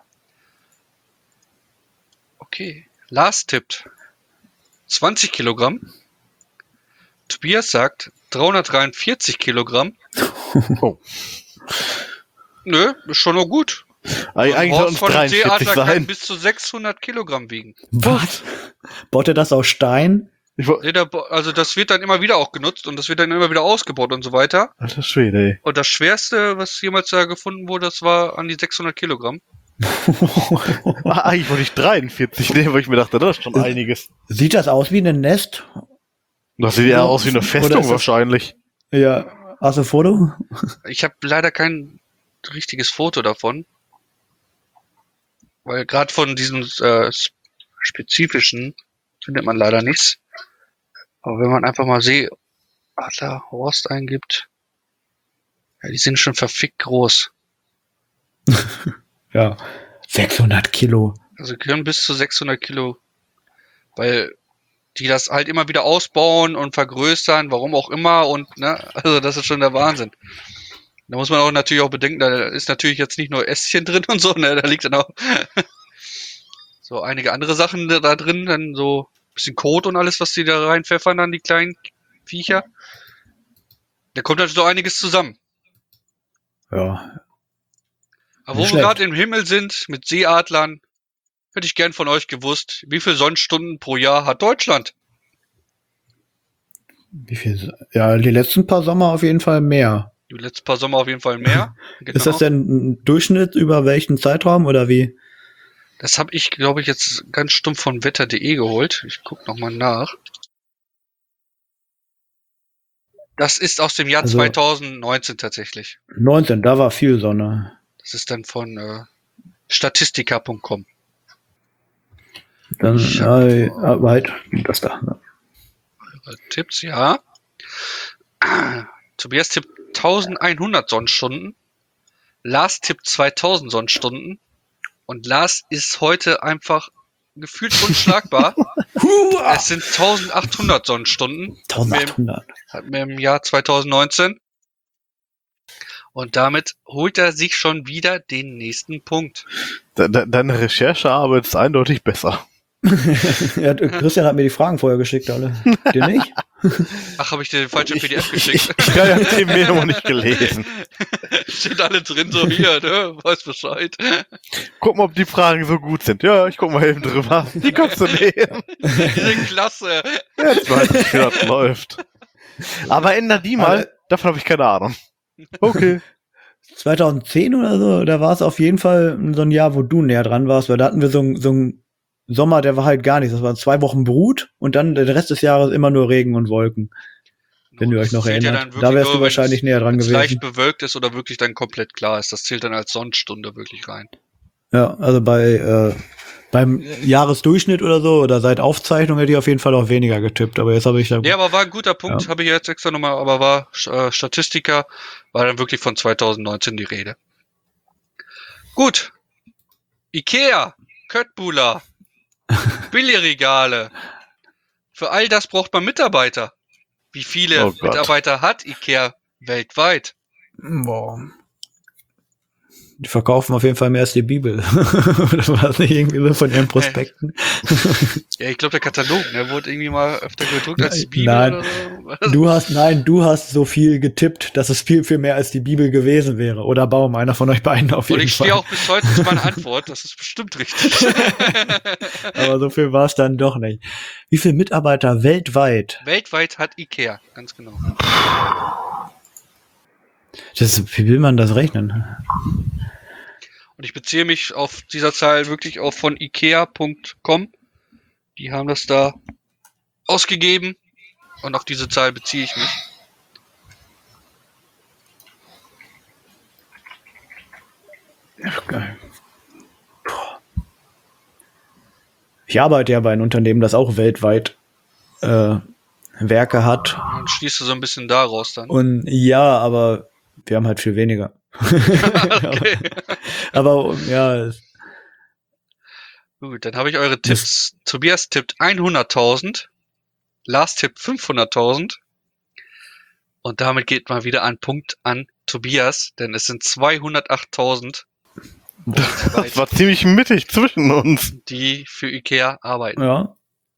Okay. Lars tippt zwanzig Kilogramm. Tobias sagt dreihundertdreiundvierzig Kilogramm. Oh. Nö, ist schon noch gut. Eig- Eigentlich soll Horst uns von dem dreiundvierzig Seeadler kann sein. bis zu sechshundert Kilogramm wiegen. Was? Baut er das aus Stein? Ich wo- Nee, der, Bo- also das wird dann immer wieder auch genutzt und das wird dann immer wieder ausgebaut und so weiter. Alter Schwede, ey. Und das Schwerste, was jemals da gefunden wurde, das war an die sechshundert Kilogramm. Ah, eigentlich wollte ich dreiundvierzig nehmen, weil ich mir dachte, das ist schon einiges. Sieht das aus wie ein Nest? Das sieht eher aus wie eine Oder Festung ist das- wahrscheinlich. Ja. Hast du ein Foto? Ich habe leider kein richtiges Foto davon. Weil gerade von diesem äh, s- spezifischen findet man leider nichts. Aber wenn man einfach mal Seeadler Horst eingibt, ja, die sind schon verfickt groß. Ja. sechshundert Kilo. Also können bis zu sechshundert Kilo, weil die das halt immer wieder ausbauen und vergrößern, warum auch immer und ne, also das ist schon der Wahnsinn. Da muss man auch natürlich auch bedenken, da ist natürlich jetzt nicht nur Ästchen drin und so, ne, da liegt dann auch so einige andere Sachen da da drin, dann so ein bisschen Kot und alles, was die da reinpfeffern, dann die kleinen Viecher. Da kommt halt so einiges zusammen. Ja. Aber wo Nicht wir schlecht. gerade im Himmel sind, mit Seeadlern, hätte ich gern von euch gewusst, wie viele Sonnenstunden pro Jahr hat Deutschland? Wie viel? Ja, die letzten paar Sommer auf jeden Fall mehr. Die letzten paar Sommer auf jeden Fall mehr. Genau. Ist das denn ein Durchschnitt über welchen Zeitraum oder wie? Das habe ich, glaube ich, jetzt ganz stumpf von wetter punkt de geholt. Ich gucke nochmal nach. Das ist aus dem Jahr Also- zweitausendneunzehn tatsächlich. neunzehn, da war viel Sonne. Das ist dann von äh, statistica punkt com. Dann Ich hab- äh, aber halt das da. Ne? Tipps, ja. Tobias tippt elfhundert Sonnenstunden. Lars tippt zweitausend Sonnenstunden. Und Lars ist heute einfach gefühlt unschlagbar. Es sind eintausendachthundert Sonnenstunden. eintausendachthundert. Hatten wir im Jahr zweitausendneunzehn. Und damit holt er sich schon wieder den nächsten Punkt. De de deine Recherchearbeit ist eindeutig besser. Ja, Christian hat mir die Fragen vorher geschickt, alle. Dir nicht? Ach, habe ich dir den falschen Ich, P D F ich, geschickt? ich, ich habe die Memo nicht gelesen. Steht alle drin, so hier, ne? Weiß Bescheid. Guck mal, ob die Fragen so gut sind. Ja, ich guck mal eben drüber. Die kannst du nehmen. Die sind klasse. Jetzt weiß ich, wie das läuft. Aber änder die mal. Aber- Davon habe ich keine Ahnung. Okay. zweitausendzehn oder so, da war es auf jeden Fall so ein Jahr, wo du näher dran warst, weil da hatten wir so, ein- so einen Sommer, der war halt gar nichts. Das waren zwei Wochen Brut und dann der Rest des Jahres immer nur Regen und Wolken. Wenn ihr euch noch Das zählt ja erinnert. dann Da wirklich wärst nur, du wahrscheinlich wenn's- näher dran wenn's gewesen. leicht bewölkt ist oder wirklich dann komplett klar ist. Das zählt dann als Sonnenstunde wirklich rein. Ja, also bei äh, beim Jahresdurchschnitt oder so oder seit Aufzeichnung hätte ich auf jeden Fall auch weniger getippt. Aber jetzt habe ich da. Ja, aber war ein guter Punkt, Ja. habe ich jetzt extra nochmal, aber war äh, Statistika, war dann wirklich von zweitausendneunzehn die Rede. Gut. Ikea, Köttbullar, Billigregale. Für all das braucht man Mitarbeiter. Wie viele Oh Gott. Mitarbeiter hat Ikea weltweit? Boah. Die verkaufen auf jeden Fall mehr als die Bibel. Oder war das nicht irgendwie so von ihren Prospekten? Ja, ich glaube, der Katalog, der wurde irgendwie mal öfter gedruckt als die Bibel Nein. oder so. Was? Du hast, nein, du hast so viel getippt, dass es viel, viel mehr als die Bibel gewesen wäre. Oder Baum, einer von euch beiden auf Und jeden ich Fall. stehe auch bis heute zu meiner Antwort, das ist bestimmt richtig. Aber so viel war es dann doch nicht. Wie viele Mitarbeiter weltweit? Weltweit hat Ikea, ganz genau. Das, wie will man das rechnen? Und ich beziehe mich auf dieser Zahl wirklich auch von ikea punkt com. Die haben das da ausgegeben und auf diese Zahl beziehe ich mich. Geil. Ich arbeite ja bei einem Unternehmen, das auch weltweit äh, Werke hat. Und dann schließt du so ein bisschen daraus dann. Und ja, aber wir haben halt viel weniger. Okay. aber, aber ja, es- Gut, dann habe ich eure Tipps. Tobias tippt hunderttausend, Lars tippt fünfhunderttausend und damit geht mal wieder ein Punkt an Tobias, denn es sind zweihundertachttausend, Das war ziemlich mittig zwischen uns. die für Ikea arbeiten. ja.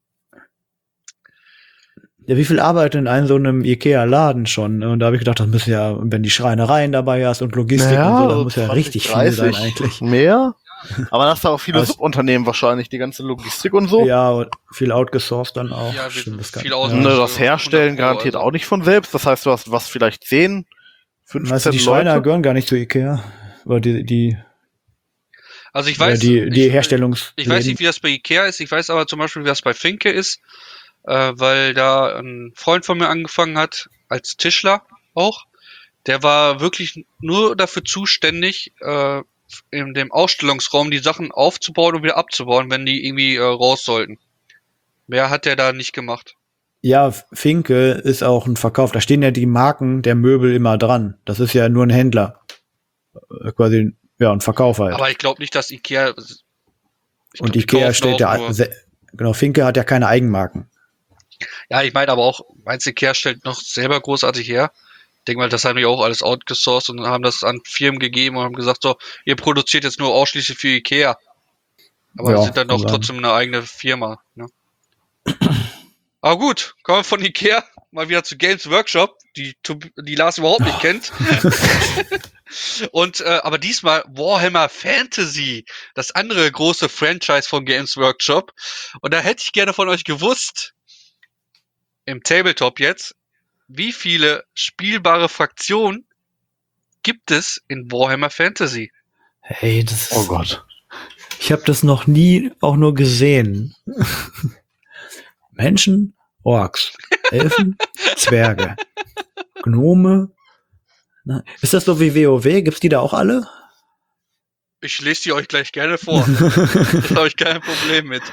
Ja, wie viel arbeitet in einem so einem Ikea-Laden schon? Ne? Und da habe ich gedacht, das müssen ja, wenn die Schreinereien dabei hast und Logistik und so, das muss ja richtig viel sein eigentlich. Mehr? Aber das hast du auch viele Aber es- Subunternehmen wahrscheinlich, die ganze Logistik und so. Ja, und viel outgesourced dann auch. Ja, wir- Stimmt, das viel kann- aus- ja. Ne, Also das Herstellen hundert Pro, garantiert also. auch nicht von selbst. Das heißt, du hast was vielleicht zehn, Weißt du, fünfzehn die Schreiner Leute. gehören gar nicht zu Ikea. Weil die, die, Also ich ja, weiß, die, die ich, Herstellungs. ich weiß nicht, wie das bei Ikea ist. Ich weiß aber zum Beispiel, wie das bei Finke ist, äh, weil da ein Freund von mir angefangen hat als Tischler auch. Der war wirklich nur dafür zuständig, äh, in dem Ausstellungsraum die Sachen aufzubauen und wieder abzubauen, wenn die irgendwie äh, raus sollten. Mehr hat der da nicht gemacht. Ja, Finke ist auch ein Verkauf. Da stehen ja die Marken der Möbel immer dran. Das ist ja nur ein Händler. Äh, Quasi, ja, ein Verkauf halt. Aber ich glaube nicht, dass Ikea. Ich glaub, und die Ikea kaufen stellt auch ja, nur- se- genau, Finke hat ja keine Eigenmarken. Ja, ich meine aber auch, meinst du, Ikea stellt noch selber großartig her? Ich denke mal, das haben die auch alles outgesourced und haben das an Firmen gegeben und haben gesagt, so, ihr produziert jetzt nur ausschließlich für Ikea. Aber Ja, sind dann kann doch sein. trotzdem eine eigene Firma. Ne? Aber gut, kommen wir von Ikea mal wieder zu Games Workshop, die, Tob- die Lars überhaupt nicht kennt. Und äh, aber diesmal Warhammer Fantasy, das andere große Franchise von Games Workshop. Und da hätte ich gerne von euch gewusst, im Tabletop jetzt, wie viele spielbare Fraktionen gibt es in Warhammer Fantasy? Hey, das ist, Oh Gott. ich habe das noch nie auch nur gesehen. Menschen, Orks, Elfen, Zwerge, Gnome. Na, ist das so wie WoW? Gibt's die da auch alle? Ich lese die euch gleich gerne vor. Da habe ich kein Problem mit.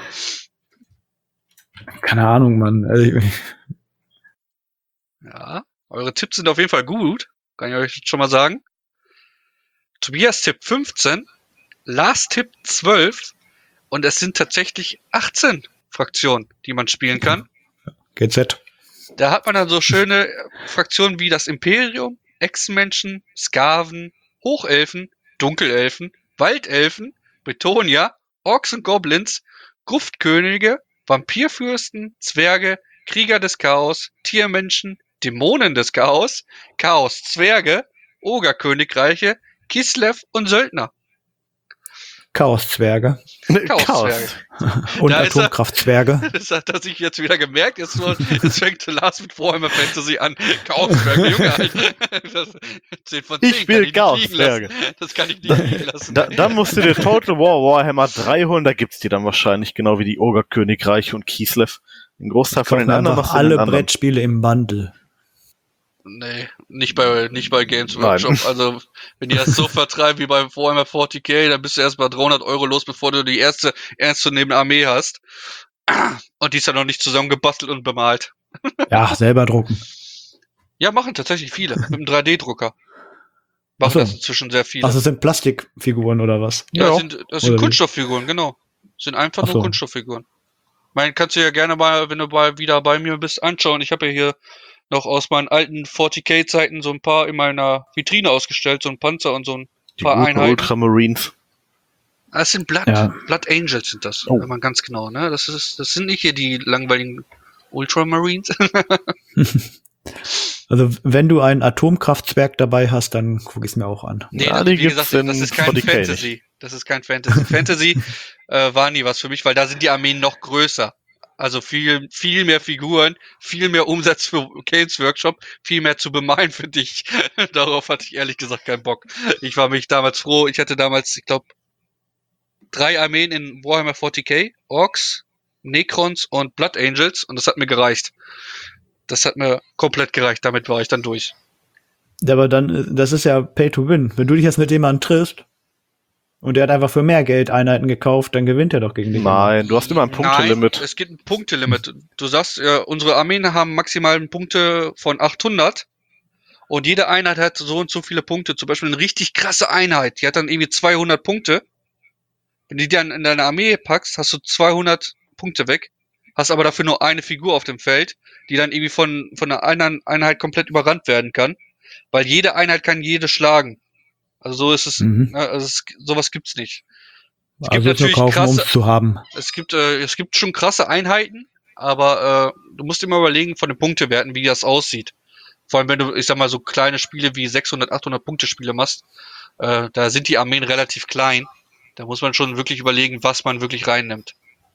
Keine Ahnung, Mann. Also ich, Ja, eure Tipps sind auf jeden Fall gut. Kann ich euch schon mal sagen. Tobias Tipp fünfzehn, Lars Tipp zwölf und es sind tatsächlich achtzehn Fraktionen, die man spielen kann. G Z. Da hat man dann so schöne Fraktionen wie das Imperium, Echsenmenschen, Skaven, Hochelfen, Dunkelelfen, Waldelfen, Bretonia, Orks und Goblins, Gruftkönige, Vampirfürsten, Zwerge, Krieger des Chaos, Tiermenschen, Dämonen des Chaos, Chaos-Zwerge, Ogerkönigreiche, Kislev und Söldner. Chaoszwerge Chaoszwerge. und Da ist er. Atomkraftzwerge. Das hat er sich jetzt wieder gemerkt. Jetzt, nur, jetzt fängt Lars mit Warhammer Fantasy an. Chaoszwerge, Junge, Alter. Das, zehn von zehn Ich spiele kann ich nicht liegen Chaoszwerge. lassen. Das kann ich nicht liegen lassen. Da, dann musst du dir Total War Warhammer drei holen, da gibt's die dann wahrscheinlich, genau wie die Ogerkönigreiche und Kislev. Ein Großteil von den Kaufen anderen einfach noch alle den anderen. Brettspiele im Bundle. Nee, nicht bei, nicht bei Games Workshop. Nein. Also, wenn die das so vertreiben wie bei Warhammer vierzig K, dann bist du erst mal dreihundert Euro los, bevor du die erste ernstzunehmende Armee hast. Und die ist ja noch nicht zusammengebastelt und bemalt. Ja, selber drucken. Ja, machen tatsächlich viele. Mit einem drei D-Drucker. Ach Machen so. das inzwischen sehr viele. Ach, das sind Plastikfiguren oder was? ja, ja. das sind, das sind Oder wie? Kunststofffiguren, genau. Das sind einfach Ach nur so. Kunststofffiguren. Ich meine, kannst du ja gerne mal, wenn du bei, wieder bei mir bist, anschauen. Ich habe ja hier noch aus meinen alten vierzig K-Zeiten so ein paar in meiner Vitrine ausgestellt, so ein Panzer und so ein Die paar guten Einheiten. Ultramarines. Das sind Blood, Ja. Blood Angels sind das, Oh. wenn man ganz genau, ne? Das ist, das sind nicht hier die langweiligen Ultramarines. Also, wenn du einen Atomkraftzwerg dabei hast, dann guck ich es mir auch an. Nee, Ja, das, die wie gibt's gesagt, in das ist kein vierzig K Fantasy. Das ist kein Fantasy. Fantasy äh, war nie was für mich, weil da sind die Armeen noch größer. Also viel, viel mehr Figuren, viel mehr Umsatz für Games Workshop, viel mehr zu bemalen für dich. Darauf hatte ich ehrlich gesagt keinen Bock. Ich war mich damals froh. Ich hatte damals, ich glaube, drei Armeen in Warhammer vierzig K, Orks, Necrons und Blood Angels und das hat mir gereicht. Das hat mir komplett gereicht. Damit war ich dann durch. Ja, aber dann, äh, das ist ja Pay to Win. Wenn du dich jetzt mit jemandem triffst und der hat einfach für mehr Geld Einheiten gekauft, dann gewinnt er doch gegen dich. Nein, du hast immer ein Punktelimit. Nein, es gibt ein Punktelimit. Du sagst, äh, unsere Armeen haben maximal Punkte von achthundert und jede Einheit hat so und so viele Punkte. Zum Beispiel eine richtig krasse Einheit, die hat dann irgendwie zweihundert Punkte. Wenn du die dann in deine Armee packst, hast du zweihundert Punkte weg, hast aber dafür nur eine Figur auf dem Feld, die dann irgendwie von, von einer anderen Einheit komplett überrannt werden kann, weil jede Einheit kann jede schlagen. Also so ist es, Mhm. ne, also es, sowas gibt's nicht. Es Also gibt jetzt nur natürlich kaufen, um krasse, es zu haben. es gibt, äh, es gibt schon krasse Einheiten, aber äh, du musst immer überlegen von den Punktewerten, wie das aussieht. Vor allem, wenn du, ich sag mal, so kleine Spiele wie sechshundert, achthundert Punkte Spiele machst, äh, da sind die Armeen relativ klein. Da muss man schon wirklich überlegen, was man wirklich reinnimmt.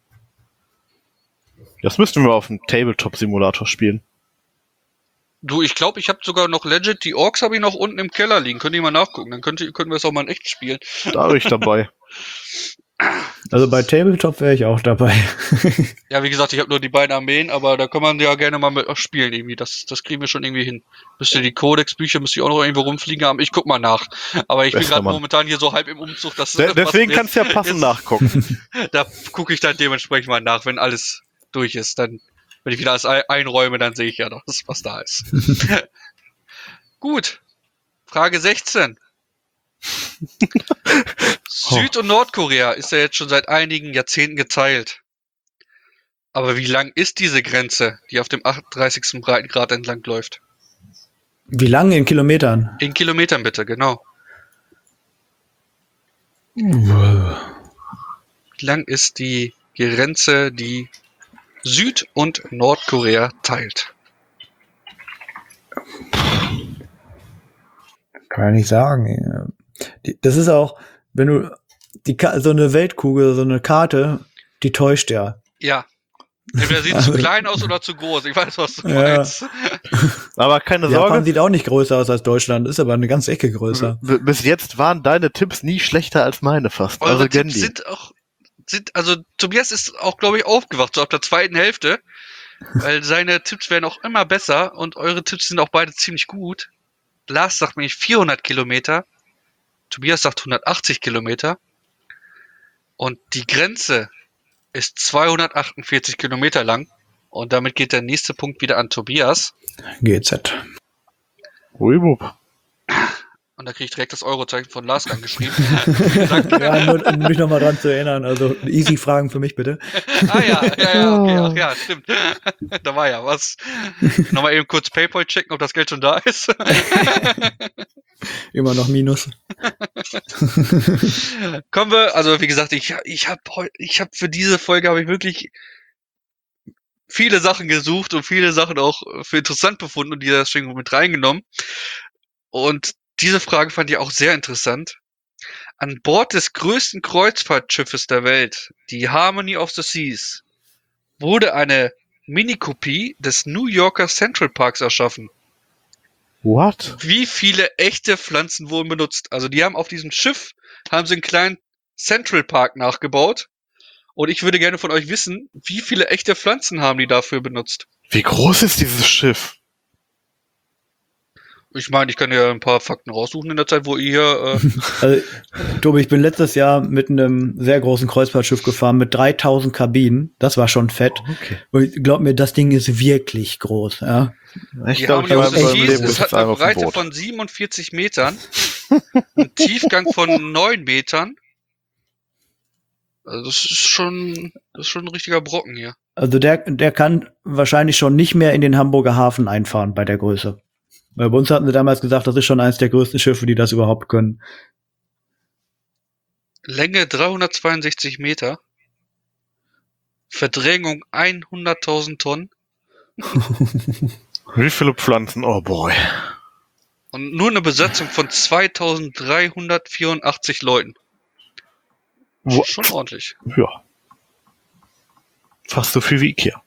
Das müssten wir auf dem Tabletop-Simulator spielen. Du, ich glaube, ich habe sogar noch Legend, die Orks habe ich noch unten im Keller liegen. Könnt ihr mal nachgucken, dann könnt ihr, können wir es auch mal in echt spielen. Da bin ich dabei. Also bei Tabletop wäre ich auch dabei. Ja, wie gesagt, ich habe nur die beiden Armeen, aber da kann man ja gerne mal mit spielen irgendwie. Das, das kriegen wir schon irgendwie hin. Müsste die Codex-Bücher, müsste ich auch noch irgendwo rumfliegen haben. Ich guck mal nach. Aber ich bin Bester gerade Mann. momentan hier so halb im Umzug. Dass De was deswegen mir kannst du ja passend nachgucken. Da gucke ich dann dementsprechend mal nach, wenn alles durch ist. Dann, wenn ich wieder alles ein- einräume, dann sehe ich ja noch, was da ist. Gut. Frage sechzehn. Süd- und Nordkorea ist ja jetzt schon seit einigen Jahrzehnten geteilt. Aber wie lang ist diese Grenze, die auf dem achtunddreißigsten Breitengrad entlang läuft? Wie lange in Kilometern? In Kilometern bitte, genau. Wow. Wie lang ist die Grenze, die Süd- und Nordkorea teilt? Kann ich nicht sagen. Die- Das ist auch, wenn du die Ka so eine Weltkugel, so eine Karte, die täuscht ja. Ja. Entweder sieht zu klein aus oder zu groß. Ich weiß, was du Ja. meinst. Aber keine Japan Sorge, sieht auch nicht größer aus als Deutschland, ist aber eine ganze Ecke größer. b- bis jetzt waren deine Tipps nie schlechter als meine fast. Eure Also Tipps Gandhi. sind auch, sind, also Tobias ist auch, glaube ich, aufgewacht, so ab der zweiten Hälfte. Weil seine Tipps werden auch immer besser und eure Tipps sind auch beide ziemlich gut. Lars sagt nämlich vierhundert Kilometer. Tobias sagt hundertachtzig Kilometer. Und die Grenze ist zweihundertachtundvierzig Kilometer lang. Und damit geht der nächste Punkt wieder an Tobias. G Z. Uibub. Und da kriege ich direkt das Eurozeichen von Lars angeschrieben. Ja, nur um mich nochmal dran zu erinnern. Also easy Fragen für mich bitte. Ah ja, ja, ja, okay, ach ja, stimmt. Da war ja was. Nochmal eben kurz PayPal checken, ob das Geld schon da ist. Immer noch Minus. Kommen wir, also wie gesagt, ich, ich habe ich hab für diese Folge habe ich wirklich viele Sachen gesucht und viele Sachen auch für interessant befunden und die deswegen mit reingenommen. Und diese Frage fand ich auch sehr interessant. An Bord des größten Kreuzfahrtschiffes der Welt, die Harmony of the Seas, wurde eine Minikopie des New Yorker Central Parks erschaffen. What? Wie viele echte Pflanzen wurden benutzt? Also die haben auf diesem Schiff, haben sie einen kleinen Central Park nachgebaut. Und ich würde gerne von euch wissen, wie viele echte Pflanzen haben die dafür benutzt? Wie groß ist dieses Schiff? Ich meine, ich kann ja ein paar Fakten raussuchen in der Zeit, wo ihr hier... Äh Also, Tobi, ich bin letztes Jahr mit einem sehr großen Kreuzfahrtschiff gefahren mit dreitausend Kabinen. Das war schon fett. Okay. Und glaub mir, das Ding ist wirklich groß. Ja. Ich die glaube, Harmony ich of war the in meinem Seas, Leben es bis hat jetzt eine einmal auf dem Breite Boot. von siebenundvierzig Metern, einen Tiefgang von neun Metern. Also das ist schon, das ist schon ein richtiger Brocken hier. Also der, der kann wahrscheinlich schon nicht mehr in den Hamburger Hafen einfahren bei der Größe. Weil bei uns hatten sie damals gesagt, das ist schon eines der größten Schiffe, die das überhaupt können. Länge dreihundertzweiundsechzig Meter. Verdrängung hunderttausend Tonnen. Wie viele Pflanzen? Oh boy. Und nur eine Besatzung von zweitausenddreihundertvierundachtzig Leuten. What? Schon ordentlich. Ja. Fast so viel wie Ikea.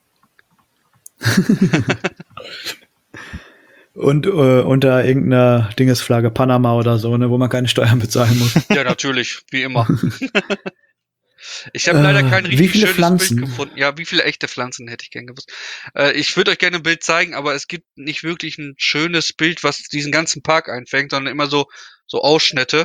Und äh, unter irgendeiner Dingesflagge Panama oder so, ne, wo man keine Steuern bezahlen muss. Ja, natürlich, wie immer. Ich habe leider kein Äh, richtig wie viele schönes Pflanzen? Bild gefunden. Ja, wie viele echte Pflanzen hätte ich gern gewusst. Äh, ich würde euch gerne ein Bild zeigen, aber es gibt nicht wirklich ein schönes Bild, was diesen ganzen Park einfängt, sondern immer so, so Ausschnitte.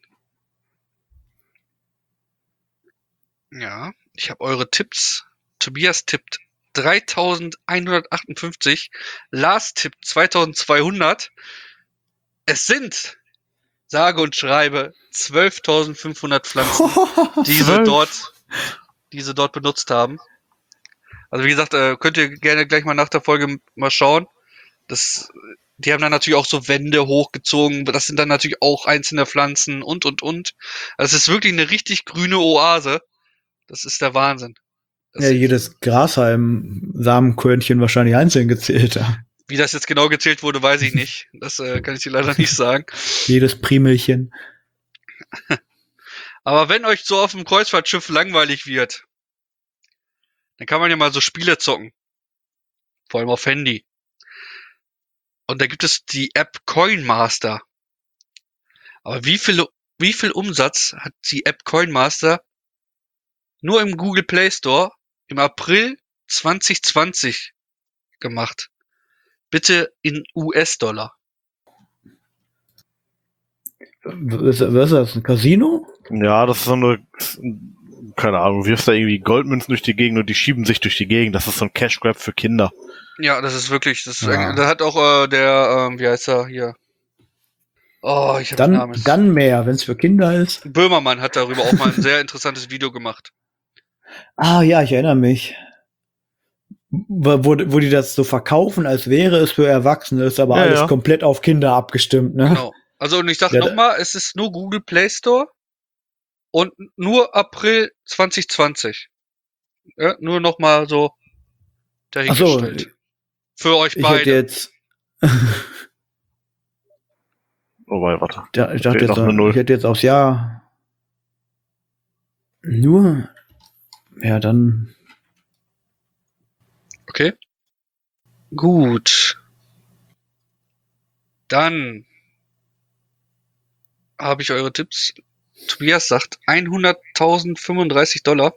Ja, ich habe eure Tipps. Tobias tippt dreitausendeinhundertachtundfünfzig. Lars tippt zweitausendzweihundert. Es sind, sage und schreibe, zwölftausendfünfhundert Pflanzen, die sie Zwölf? dort, die sie dort benutzt haben. Also wie gesagt, äh, könnt ihr gerne gleich mal nach der Folge mal schauen. Das, die haben dann natürlich auch so Wände hochgezogen. Das sind dann natürlich auch einzelne Pflanzen und, und, und. Also es ist wirklich eine richtig grüne Oase. Das ist der Wahnsinn. Das Ja, jedes Grashalm-Samenkörnchen wahrscheinlich einzeln gezählt. Ja. Wie das jetzt genau gezählt wurde, weiß ich nicht. Das äh, kann ich dir leider nicht sagen. Jedes Primelchen. Aber wenn euch so auf dem Kreuzfahrtschiff langweilig wird, dann kann man ja mal so Spiele zocken. Vor allem auf Handy. Und da gibt es die App Coinmaster. Aber wie viel, wie viel Umsatz hat die App Coinmaster nur im Google Play Store im April zwanzig zwanzig gemacht? Bitte in U S-Dollar. Was, was ist das? Ein Casino? Ja, das ist so eine, keine Ahnung, du wirfst da irgendwie Goldmünzen durch die Gegend und die schieben sich durch die Gegend. Das ist so ein Cash Grab für Kinder. Ja, das ist wirklich, das ist, Ja. da hat auch äh, der, ähm, wie heißt er hier? Oh, ich habe den Dann, Namen. dann mehr, wenn es für Kinder ist. Böhmermann hat darüber auch mal ein sehr interessantes Video gemacht. Ah ja, ich erinnere mich. Wo, wo wo die das so verkaufen, als wäre es für Erwachsene, ist aber Ja, alles ja. komplett auf Kinder abgestimmt, ne? Genau. Also und ich sag Ja, nochmal, es ist nur Google Play Store und nur April zwanzig zwanzig. Ja, nur nochmal so Ach so, dahingestellt. Für euch ich beide. hätte jetzt. Wobei, warte. Da, ich dachte Fehlt jetzt, noch eine auch, Null. ich hätte jetzt aufs Jahr nur, ja, dann, Okay. Gut. Dann habe ich eure Tipps. Tobias sagt hunderttausend Dollar.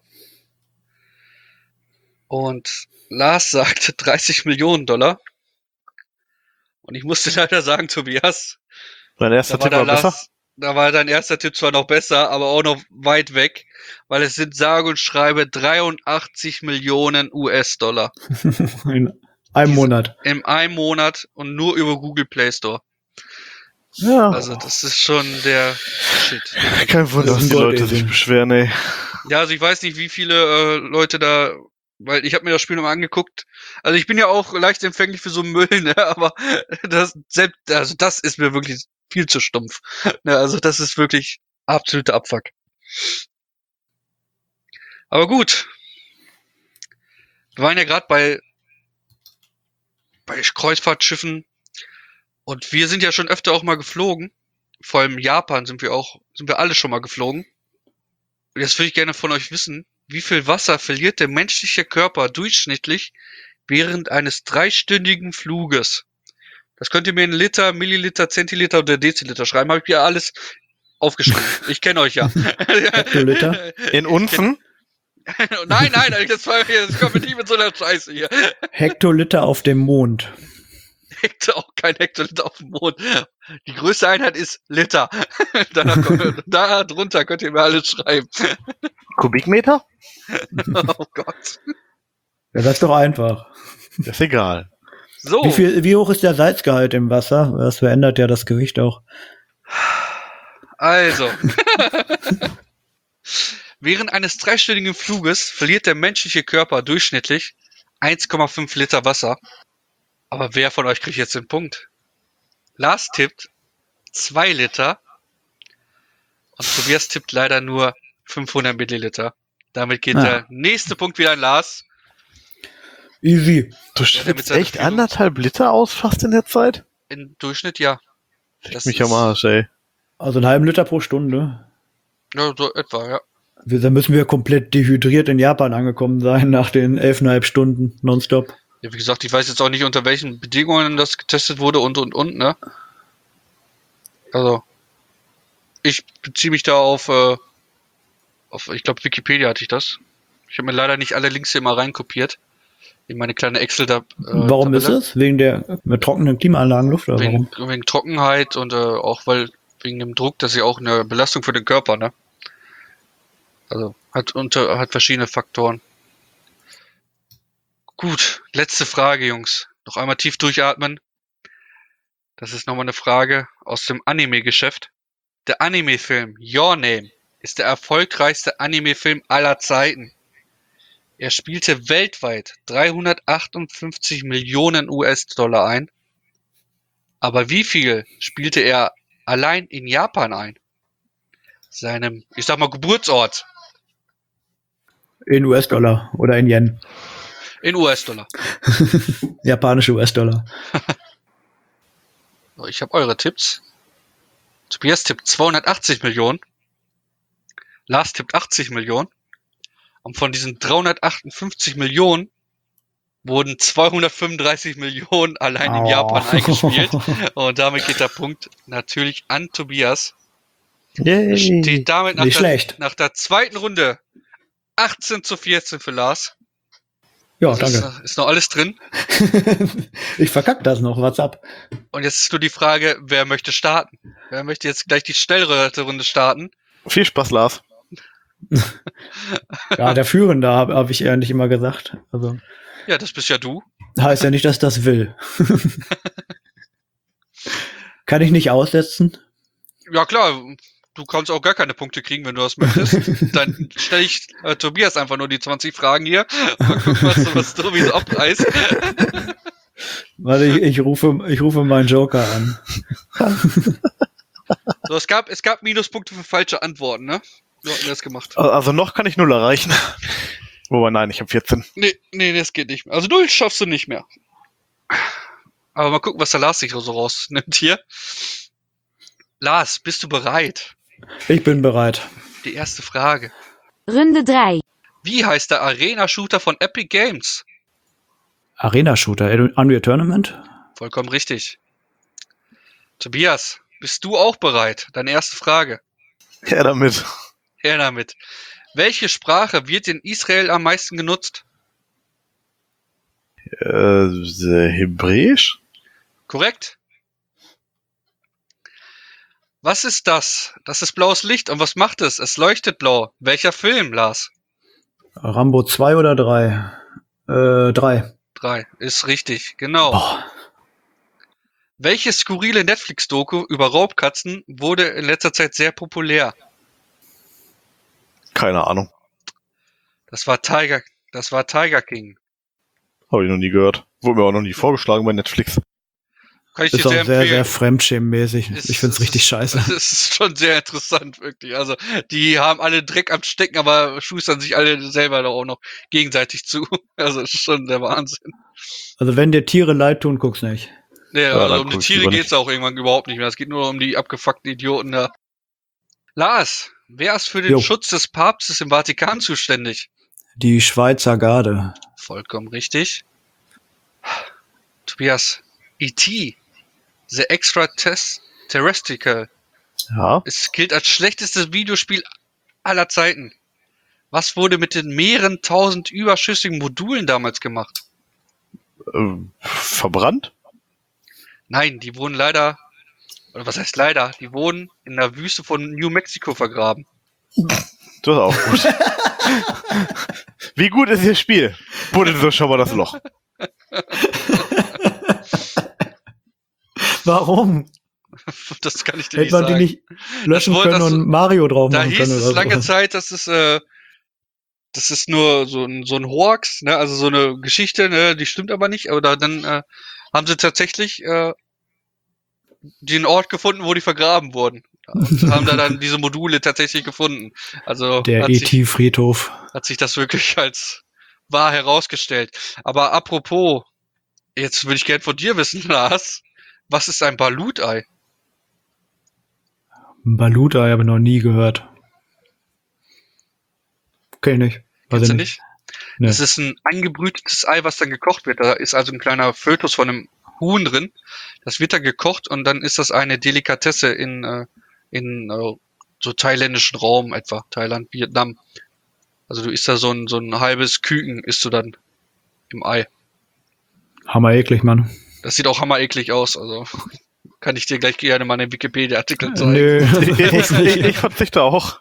Und Lars sagt dreißig Millionen Dollar. Und ich musste leider sagen, Tobias, Dein erster da war, Tipp war der besser? Lars, da war dein erster Tipp zwar noch besser, aber auch noch weit weg, weil es sind sage und schreibe dreiundachtzig Millionen U S-Dollar. in einem Diese- Monat. In einem Monat und nur über Google Play Store. Ja. Also das ist schon der Shit. Kein Wunder, Das dass ist die ein Leute Goldesel. sich beschweren, ey. Ja, also ich weiß nicht, wie viele äh, Leute da, weil ich habe mir das Spiel nochmal angeguckt. Also ich bin ja auch leicht empfänglich für so Müll, ne? Aber das selbst, also das ist mir wirklich viel zu stumpf. Ne? Also das ist wirklich absoluter Abfuck. Aber gut. Wir waren ja gerade bei bei Kreuzfahrtschiffen und wir sind ja schon öfter auch mal geflogen. Vor allem Japan sind wir auch, sind wir alle schon mal geflogen. Und jetzt würde ich gerne von euch wissen, wie viel Wasser verliert der menschliche Körper durchschnittlich während eines dreistündigen Fluges? Das könnt ihr mir in Liter, Milliliter, Zentiliter oder Deziliter schreiben. Habe ich mir alles aufgeschrieben. Ich kenne euch ja. Hektoliter? In Unzen? Nein, nein, das, war, das kommt mir nicht mit so einer Scheiße hier. Hektoliter auf dem Mond. Hektar, auch kein Hektoliter auf dem Mond. Die größte Einheit ist Liter. Danach kommt, da drunter könnt ihr mir alles schreiben. Kubikmeter? Oh Gott. Ja, das ist doch einfach. Ist egal. So. Wie viel, wie hoch ist der Salzgehalt im Wasser? Das verändert ja das Gewicht auch. Also. Während eines dreistündigen Fluges verliert der menschliche Körper durchschnittlich eins Komma fünf Liter Wasser. Aber wer von euch kriegt jetzt den Punkt? Lars tippt zwei Liter und Tobias tippt leider nur fünfhundert Milliliter. Damit geht Ah. der nächste Punkt wieder an Lars. Easy. Du mit schwitzt seiner echt Führung- anderthalb Liter aus fast in der Zeit? Im Durchschnitt ja. Das Mich ist- am Arsch, ey. Also einen halben Liter pro Stunde. Ja, so etwa, ja. Wir, dann müssen wir komplett dehydriert in Japan angekommen sein nach den elfeinhalb Stunden nonstop. Ja, wie gesagt, ich weiß jetzt auch nicht, unter welchen Bedingungen das getestet wurde und, und, und, ne? Also, ich beziehe mich da auf, äh, auf ich glaube, Wikipedia hatte ich das. Ich habe mir leider nicht alle Links hier mal reinkopiert. In meine kleine Excel da. Äh, Warum Tabelle. ist es? Wegen der mit trockenen Klimaanlagenluft oder Wegen, warum? wegen Trockenheit und äh, auch weil wegen dem Druck, das ist ja auch eine Belastung für den Körper, ne? Also hat unter hat verschiedene Faktoren. Gut, letzte Frage, Jungs. Noch einmal tief durchatmen. Das ist nochmal eine Frage aus dem Anime-Geschäft. Der Anime-Film Your Name ist der erfolgreichste Anime-Film aller Zeiten. Er spielte weltweit dreihundertachtundfünfzig Millionen U S-Dollar ein. Aber wie viel spielte er allein in Japan ein? Seinem, ich sag mal, Geburtsort. In U S-Dollar oder in Yen. In U S-Dollar. Japanische U S-Dollar. So, ich habe eure Tipps. Tobias tippt zweihundertachtzig Millionen. Lars tippt achtzig Millionen. Und von diesen dreihundertachtundfünfzig Millionen wurden zweihundertfünfunddreißig Millionen allein in Oh. Japan eingespielt. Und damit geht der Punkt natürlich an Tobias. Yay. Steht damit nach Nicht der, schlecht. nach der zweiten Runde achtzehn zu vierzehn für Lars. Ja, Also danke. ist, noch- ist noch alles drin. Ich verkack das noch, what's up? Und jetzt ist nur die Frage, wer möchte starten? Wer möchte jetzt gleich die schnellere Runde starten? Viel Spaß, Lars. Ja, der Führende habe hab ich eher nicht immer gesagt. Also Ja, das bist ja du. heißt ja nicht, dass das will. Kann ich nicht aussetzen? Ja klar, du kannst auch gar keine Punkte kriegen, wenn du das möchtest. Dann stelle ich äh, Tobias einfach nur die zwanzig Fragen hier und guck, was, du- was Tobi so abreißt. Warte, ich, ich rufe, ich rufe meinen Joker an. So, es gab, es gab Minuspunkte für falsche Antworten, ne? So hatten wir das gemacht. Also noch kann ich null erreichen. Wobei, nein, ich habe vierzehn. Nee, nee, das geht nicht mehr. Also null schaffst du nicht mehr. Aber mal gucken, was der Lars sich so rausnimmt hier. Lars, bist du bereit? Ich bin bereit. Die erste Frage. Runde drei. Wie heißt der Arena-Shooter von Epic Games? Arena-Shooter, Unreal Tournament? Vollkommen richtig. Tobias, bist du auch bereit? Deine erste Frage. Ja, damit. Her damit. Welche Sprache wird in Israel am meisten genutzt? Äh, Hebräisch? Korrekt. Was ist das? Das ist blaues Licht. Und was macht es? Es leuchtet blau. Welcher Film, Lars? Rambo zwei oder drei? Äh, drei. Drei. Ist richtig. Genau. Boah. Welche skurrile Netflix-Doku über Raubkatzen wurde in letzter Zeit sehr populär? Keine Ahnung. Das war Tiger, das war Tiger King. Habe ich noch nie gehört. Wurde mir auch noch nie vorgeschlagen bei Netflix. Kann ich Ist dir auch sehr sehr, sehr empfehlen. fremdschämmäßig. Ist- Ich find's ist- richtig scheiße. Das ist schon sehr interessant, wirklich. Also, die haben alle Dreck am Stecken, aber schustern sich alle selber da auch noch gegenseitig zu. Also, das ist schon der Wahnsinn. Also wenn dir Tiere leid tun, guck's nicht. Nee, Ja, also dann um die guck ich Tiere lieber geht's auch irgendwann überhaupt nicht mehr. Es geht nur um die abgefuckten Idioten da. Lars, wer ist für den Jo. Schutz des Papstes im Vatikan zuständig? Die Schweizer Garde. Vollkommen richtig. Tobias, E T, The Extraterrestrial, Ja. es gilt als schlechtestes Videospiel aller Zeiten. Was wurde mit den mehreren tausend überschüssigen Modulen damals gemacht? Äh, verbrannt? Nein, die wurden leider, oder was heißt leider, die wurden in der Wüste von New Mexico vergraben. Das ist auch gut. Wie gut ist Ihr Spiel? Buddeln Sie schon mal das Loch. Warum? Das kann ich dir Hätte nicht man die sagen. nicht löschen Das wohl- können das- und Mario drauf Da machen hieß können es oder lange so. Zeit, dass es, äh, das ist nur so ein, so ein Hoax, ne, also so eine Geschichte, ne, die stimmt aber nicht, oder dann äh, haben sie tatsächlich äh, den Ort gefunden, wo die vergraben wurden. Und haben da dann diese Module tatsächlich gefunden. Also Der hat, E sich, T-Friedhof. hat sich das wirklich als wahr herausgestellt. Aber apropos, jetzt würde ich gern von dir wissen, Lars, was ist ein Balut-Ei? Baluta habe ich noch nie gehört. Kenn ich nicht. Weiß Kennst ich du nicht. nicht? Nee. Das ist ein angebrütetes Ei, was dann gekocht wird. Da ist also ein kleiner Fötus von einem Huhn drin. Das wird dann gekocht und dann ist das eine Delikatesse in, äh, in äh, so thailändischen Raum etwa. Thailand, Vietnam. Also du isst da so ein, so ein halbes Küken, isst du dann im Ei. Hammer eklig, Mann. Das sieht auch hammereklig aus. Also kann ich dir gleich gerne mal einen Wikipedia-Artikel zeigen. Nö. ich, ich, ich verzichte auch.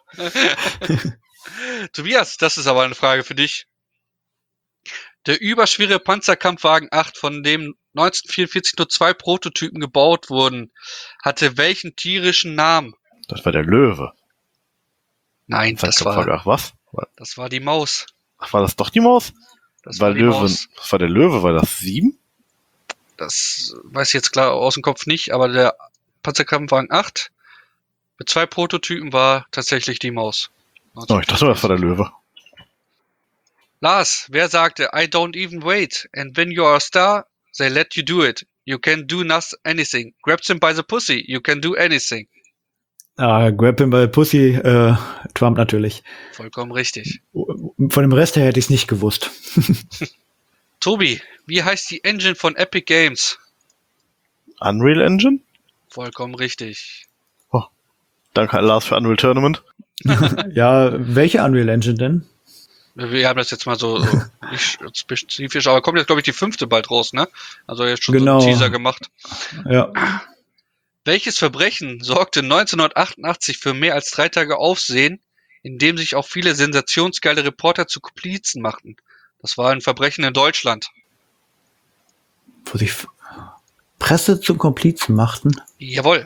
Tobias, das ist aber eine Frage für dich. Der überschwere Panzerkampfwagen acht, von dem neunzehnhundertvierundvierzig nur zwei Prototypen gebaut wurden, hatte welchen tierischen Namen? Das war der Löwe. Nein, das war, Ach, was? das war die Maus. Ach, war das doch die Maus? Das war war die Löwe. Maus. Was war der Löwe? War das sieben? Das weiß ich jetzt klar aus dem Kopf nicht, aber der Panzerkampfwagen acht mit zwei Prototypen war tatsächlich die Maus. Oh, ich dachte, das war der Löwe. Lars, wer sagte, I don't even wait, and when you are a star, they let you do it. You can do nothing, anything. Grabs him by the pussy, you can do anything. Ah, grab him by Pussy, äh, Trump natürlich. Vollkommen richtig. Von dem Rest her hätte ich es nicht gewusst. Tobi, wie heißt die Engine von Epic Games? Unreal Engine? Vollkommen richtig. Danke an Lars für Unreal Tournament. Ja, welche Unreal Engine denn? Wir haben das jetzt mal so, so nicht spezifisch, aber kommt jetzt, glaube ich, die fünfte bald raus, ne? Also jetzt schon Genau. so einen Teaser gemacht. Ja. Welches Verbrechen sorgte neunzehnhundertachtundachtzig für mehr als drei Tage Aufsehen, in dem sich auch viele sensationsgeile Reporter zu Komplizen machten? Das war ein Verbrechen in Deutschland. Wo sich F- Presse zum Komplizen machten? Jawohl.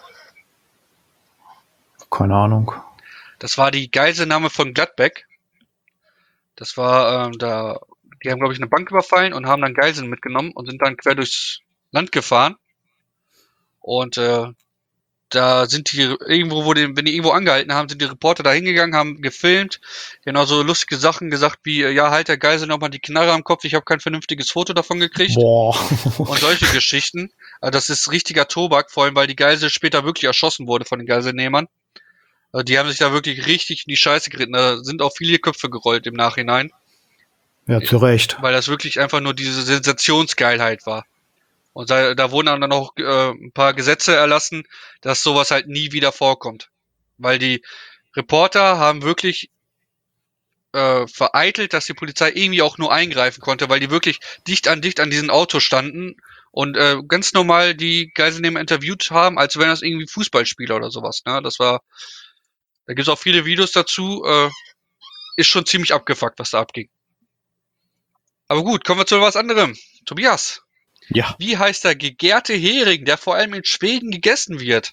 Keine Ahnung. Das war die Geiselnahme von Gladbeck. Das war, ähm, da, die haben, glaube ich, eine Bank überfallen und haben dann Geiseln mitgenommen und sind dann quer durchs Land gefahren. Und äh, da sind die irgendwo, wo die, wenn die irgendwo angehalten haben, sind die Reporter da hingegangen, haben gefilmt, genau so lustige Sachen gesagt wie, ja, halt der Geisel nochmal die Knarre am Kopf, ich habe kein vernünftiges Foto davon gekriegt. Boah. Und solche Geschichten. Also das ist richtiger Tobak, vor allem, weil die Geisel später wirklich erschossen wurde von den Geiselnehmern. Also die haben sich da wirklich richtig in die Scheiße geritten. Da sind auch viele Köpfe gerollt im Nachhinein. Ja, zu Recht. Weil das wirklich einfach nur diese Sensationsgeilheit war. Und da, da wurden dann auch äh, ein paar Gesetze erlassen, dass sowas halt nie wieder vorkommt. Weil die Reporter haben wirklich äh, vereitelt, dass die Polizei irgendwie auch nur eingreifen konnte, weil die wirklich dicht an dicht an diesen Autos standen und äh, ganz normal die Geiselnehmer interviewt haben, als wären das irgendwie Fußballspieler oder sowas. Ne? Das war, da gibt's auch viele Videos dazu. Äh, ist schon ziemlich abgefuckt, was da abging. Aber gut, kommen wir zu was anderem. Tobias. Ja. Wie heißt der gegärte Hering, der vor allem in Schweden gegessen wird?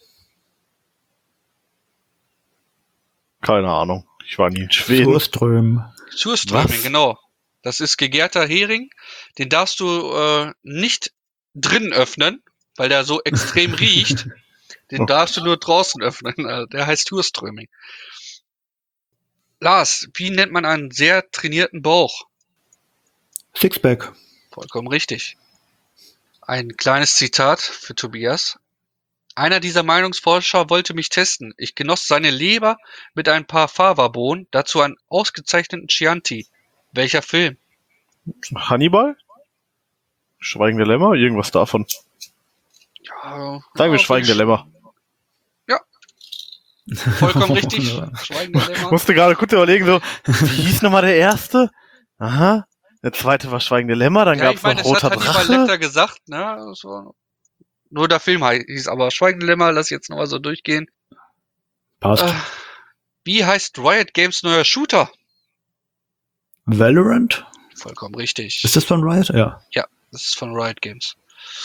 Keine Ahnung. Ich war nie in Schweden. Surström. Surströmming, Was? genau. Das ist gegärter Hering. Den darfst du äh, nicht drin öffnen, weil der so extrem riecht. Den Oh. darfst du nur draußen öffnen. Also der heißt Surströmming. Lars, wie nennt man einen sehr trainierten Bauch? Sixpack. Vollkommen richtig. Ein kleines Zitat für Tobias. Einer dieser Meinungsforscher wollte mich testen. Ich genoss seine Leber mit ein paar Fava-Bohnen, dazu einen ausgezeichneten Chianti. Welcher Film? Hannibal? Schweigen der Lämmer? Irgendwas davon. Ja, Sagen wir ja, Schweigen der Lämmer. Vollkommen richtig. Schweigen der Lämmer. Musste gerade kurz überlegen, so, wie hieß nochmal der erste? Aha. Der zweite war Schweigen der Lämmer, dann Ja, gab's ich meine, noch das hat Roter Hannibal Drache. Lecter gesagt, ne? Das war nur der Film hieß, aber Schweigen der Lämmer, lass ich jetzt nochmal so durchgehen. Passt. Äh, wie heißt Riot Games neuer Shooter? Valorant? Vollkommen richtig. Ist das von Riot? Ja. Ja, das ist von Riot Games.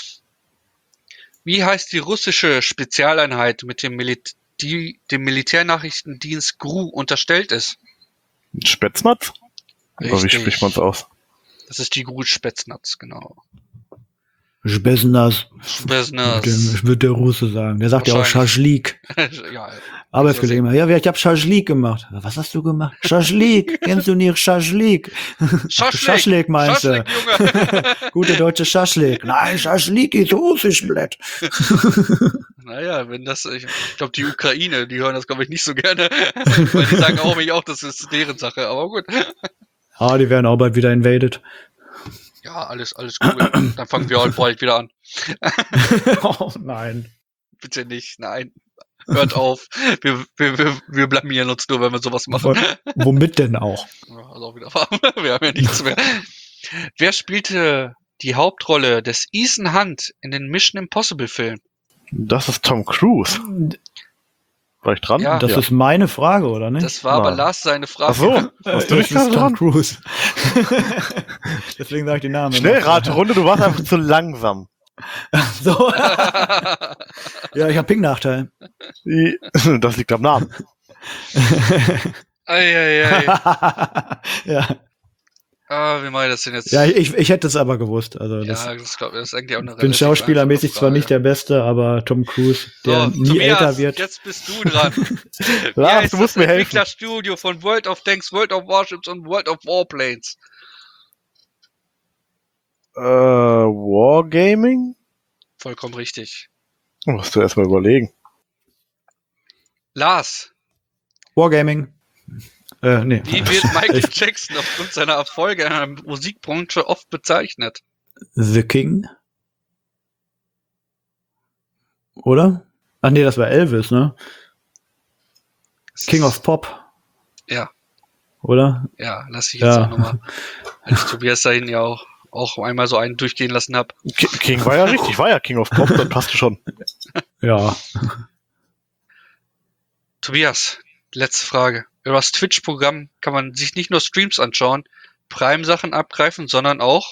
Wie heißt die russische Spezialeinheit, mit dem, Milit die dem Militärnachrichtendienst G R U unterstellt ist? Spätznatz? Oder wie Richtig. spricht man's aus? Das ist die G R U Spätznatz, genau. Spesnas. Spesnas. Ich würde der Russe sagen. Der sagt ja auch Wahrscheinlich. Schaschlik. Ja, Arbeitskollege immer. Ja, ich habe Schaschlik gemacht. Was hast du gemacht? Schaschlik. Kennst du nicht Schaschlik? Schaschlik. Schaschlik meinst du? Schaschlik, Junge. Gute deutsche Schaschlik. Nein, Schaschlik ist russisch, Blatt. Naja, wenn das, ich, ich glaube, die Ukraine, die hören das, glaube ich, nicht so gerne. Weil die sagen auch mich auch, das ist deren Sache, aber gut. Ah, die werden auch bald wieder invaded. Ja, alles, alles cool. Dann fangen wir halt bald wieder an. Oh nein. Bitte nicht, nein. Hört auf. Wir, wir, wir, wir blamieren uns nur, wenn wir sowas machen. W womit denn auch? Ja, also auch wieder warm. Wir haben ja nichts mehr. Wer spielte die Hauptrolle des Ethan Hunt in den Mission Impossible Filmen? Das ist Tom Cruise. War ich dran? Ja. Das ist meine Frage, oder nicht? Das war aber Nein. Lars seine Frage. Ach so. Hast du Äh, nicht es ist gerade Tom dran? Cruise. Deswegen sage ich den Namen. Schnellraterunde, du warst einfach zu langsam. So. Ja, ich habe Ping-Nachteil. Das liegt am Namen. Eieiei. Ja, Ah, wie mache ich das denn jetzt? ja ich, ich hätte es aber gewusst. Also das, ja, das, glaub, das ist eigentlich auch eine ich bin relativ schauspielermäßig einfache zwar Frage. nicht der Beste, aber Tom Cruise, der So, nie Tobias, älter wird. jetzt bist du dran. Wie Lars, heißt du musst das mir helfen. Entwicklerstudio von World of Tanks, World of Warships und World of Warplanes? Äh, Wargaming? Vollkommen richtig. Musst du erstmal überlegen. Lars, Wargaming. Äh, nee. wie wird Michael Ich- Jackson aufgrund seiner Erfolge in der Musikbranche oft bezeichnet? The King? Oder? Ach nee, das war Elvis, ne? Das King ist- of Pop, Ja, oder? ja, lass ich jetzt Ja. auch nochmal, als Tobias da hinten ja auch, auch einmal so einen durchgehen lassen hab. Ki- King war ja richtig, war ja King of Pop, dann passt schon. Ja. Tobias, letzte Frage. Über das Twitch-Programm kann man sich nicht nur Streams anschauen, Prime-Sachen abgreifen, sondern auch,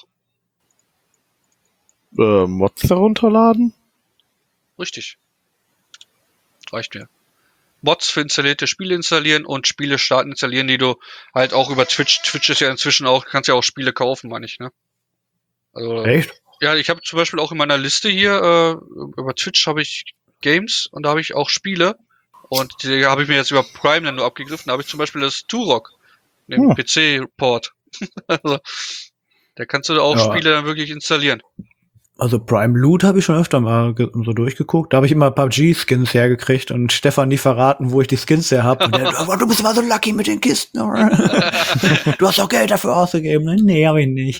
Äh, Mods herunterladen? richtig, reicht mir, Mods für installierte Spiele installieren und Spiele starten installieren, die du halt auch über Twitch, Twitch ist ja inzwischen auch, kannst ja auch Spiele kaufen, meine ich, ne? Also, Echt? ja, ich habe zum Beispiel auch in meiner Liste hier, äh, über Twitch habe ich Games und da habe ich auch Spiele. Und die habe ich mir jetzt über Prime dann nur abgegriffen. Da habe ich zum Beispiel das Turok, den Hm. P C-Port. Also, da kannst du auch Ja. Spiele dann wirklich installieren. Also Prime Loot habe ich schon öfter mal ge- so durchgeguckt. Da habe ich immer P U B G-Skins hergekriegt und Stefan nie verraten, wo ich die Skins her habe. Und der, oh, du bist immer so lucky mit den Kisten. Du hast auch Geld dafür ausgegeben. Nee, habe ich nicht.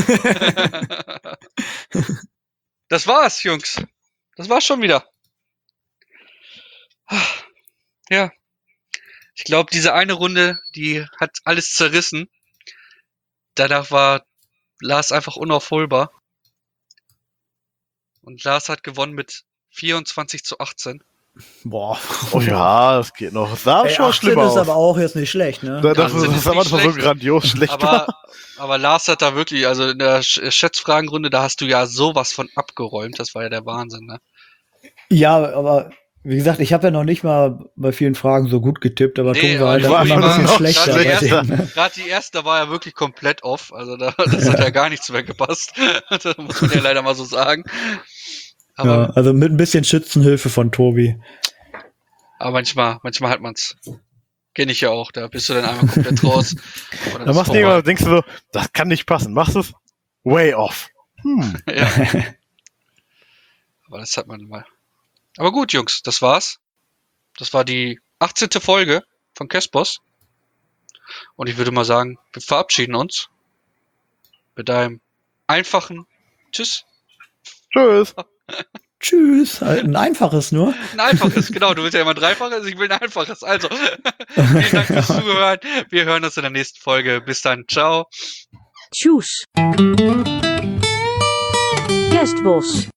Das war's, Jungs. Das war's schon wieder. Ja. Ich glaube, diese eine Runde, die hat alles zerrissen. Danach war Lars einfach unaufholbar. Und Lars hat gewonnen mit vierundzwanzig zu achtzehn. Boah. Oh ja, das geht noch. Das sah Ey, schon achtzehn schlimmer ist aus. aber auch jetzt nicht schlecht, ne? Da- Das, achtzehn das ist ist am nicht Anfang so schlecht. grandios schlecht. Aber, aber Lars hat da wirklich, also in der Sch- Schätzfragenrunde, da hast du ja sowas von abgeräumt. Das war ja der Wahnsinn, ne? Ja, aber wie gesagt, ich habe ja noch nicht mal bei vielen Fragen so gut getippt, aber Nee, Tun aber war halt die auch war immer ein schon bisschen noch schlechter. bei schlechter. denen, ne? Gerade die erste, da war ja wirklich komplett off. Also da, das hat ja gar nichts mehr gepasst. Das muss man ja leider mal so sagen. Aber, Ja, also mit ein bisschen Schützenhilfe von Tobi. aber manchmal, manchmal hat man's. Kenn ich ja auch. Da bist du dann einmal komplett raus. Und dann Dann ist machst du vorbei. irgendwann, denkst du so, das kann nicht passen. Machst du es? Way off. Hm. Ja. Aber das hat man mal. Aber gut, Jungs, das war's. Das war die achtzehnte Folge von Kespos. Und ich würde mal sagen, wir verabschieden uns mit einem einfachen Tschüss. Tschüss. Tschüss. Halt ein einfaches nur. Ein einfaches, genau. Du willst ja immer ein dreifaches, ich will ein einfaches. Also, vielen Dank fürs Zuhören. Wir hören uns in der nächsten Folge. Bis dann. Ciao. Tjus. Kerstbos.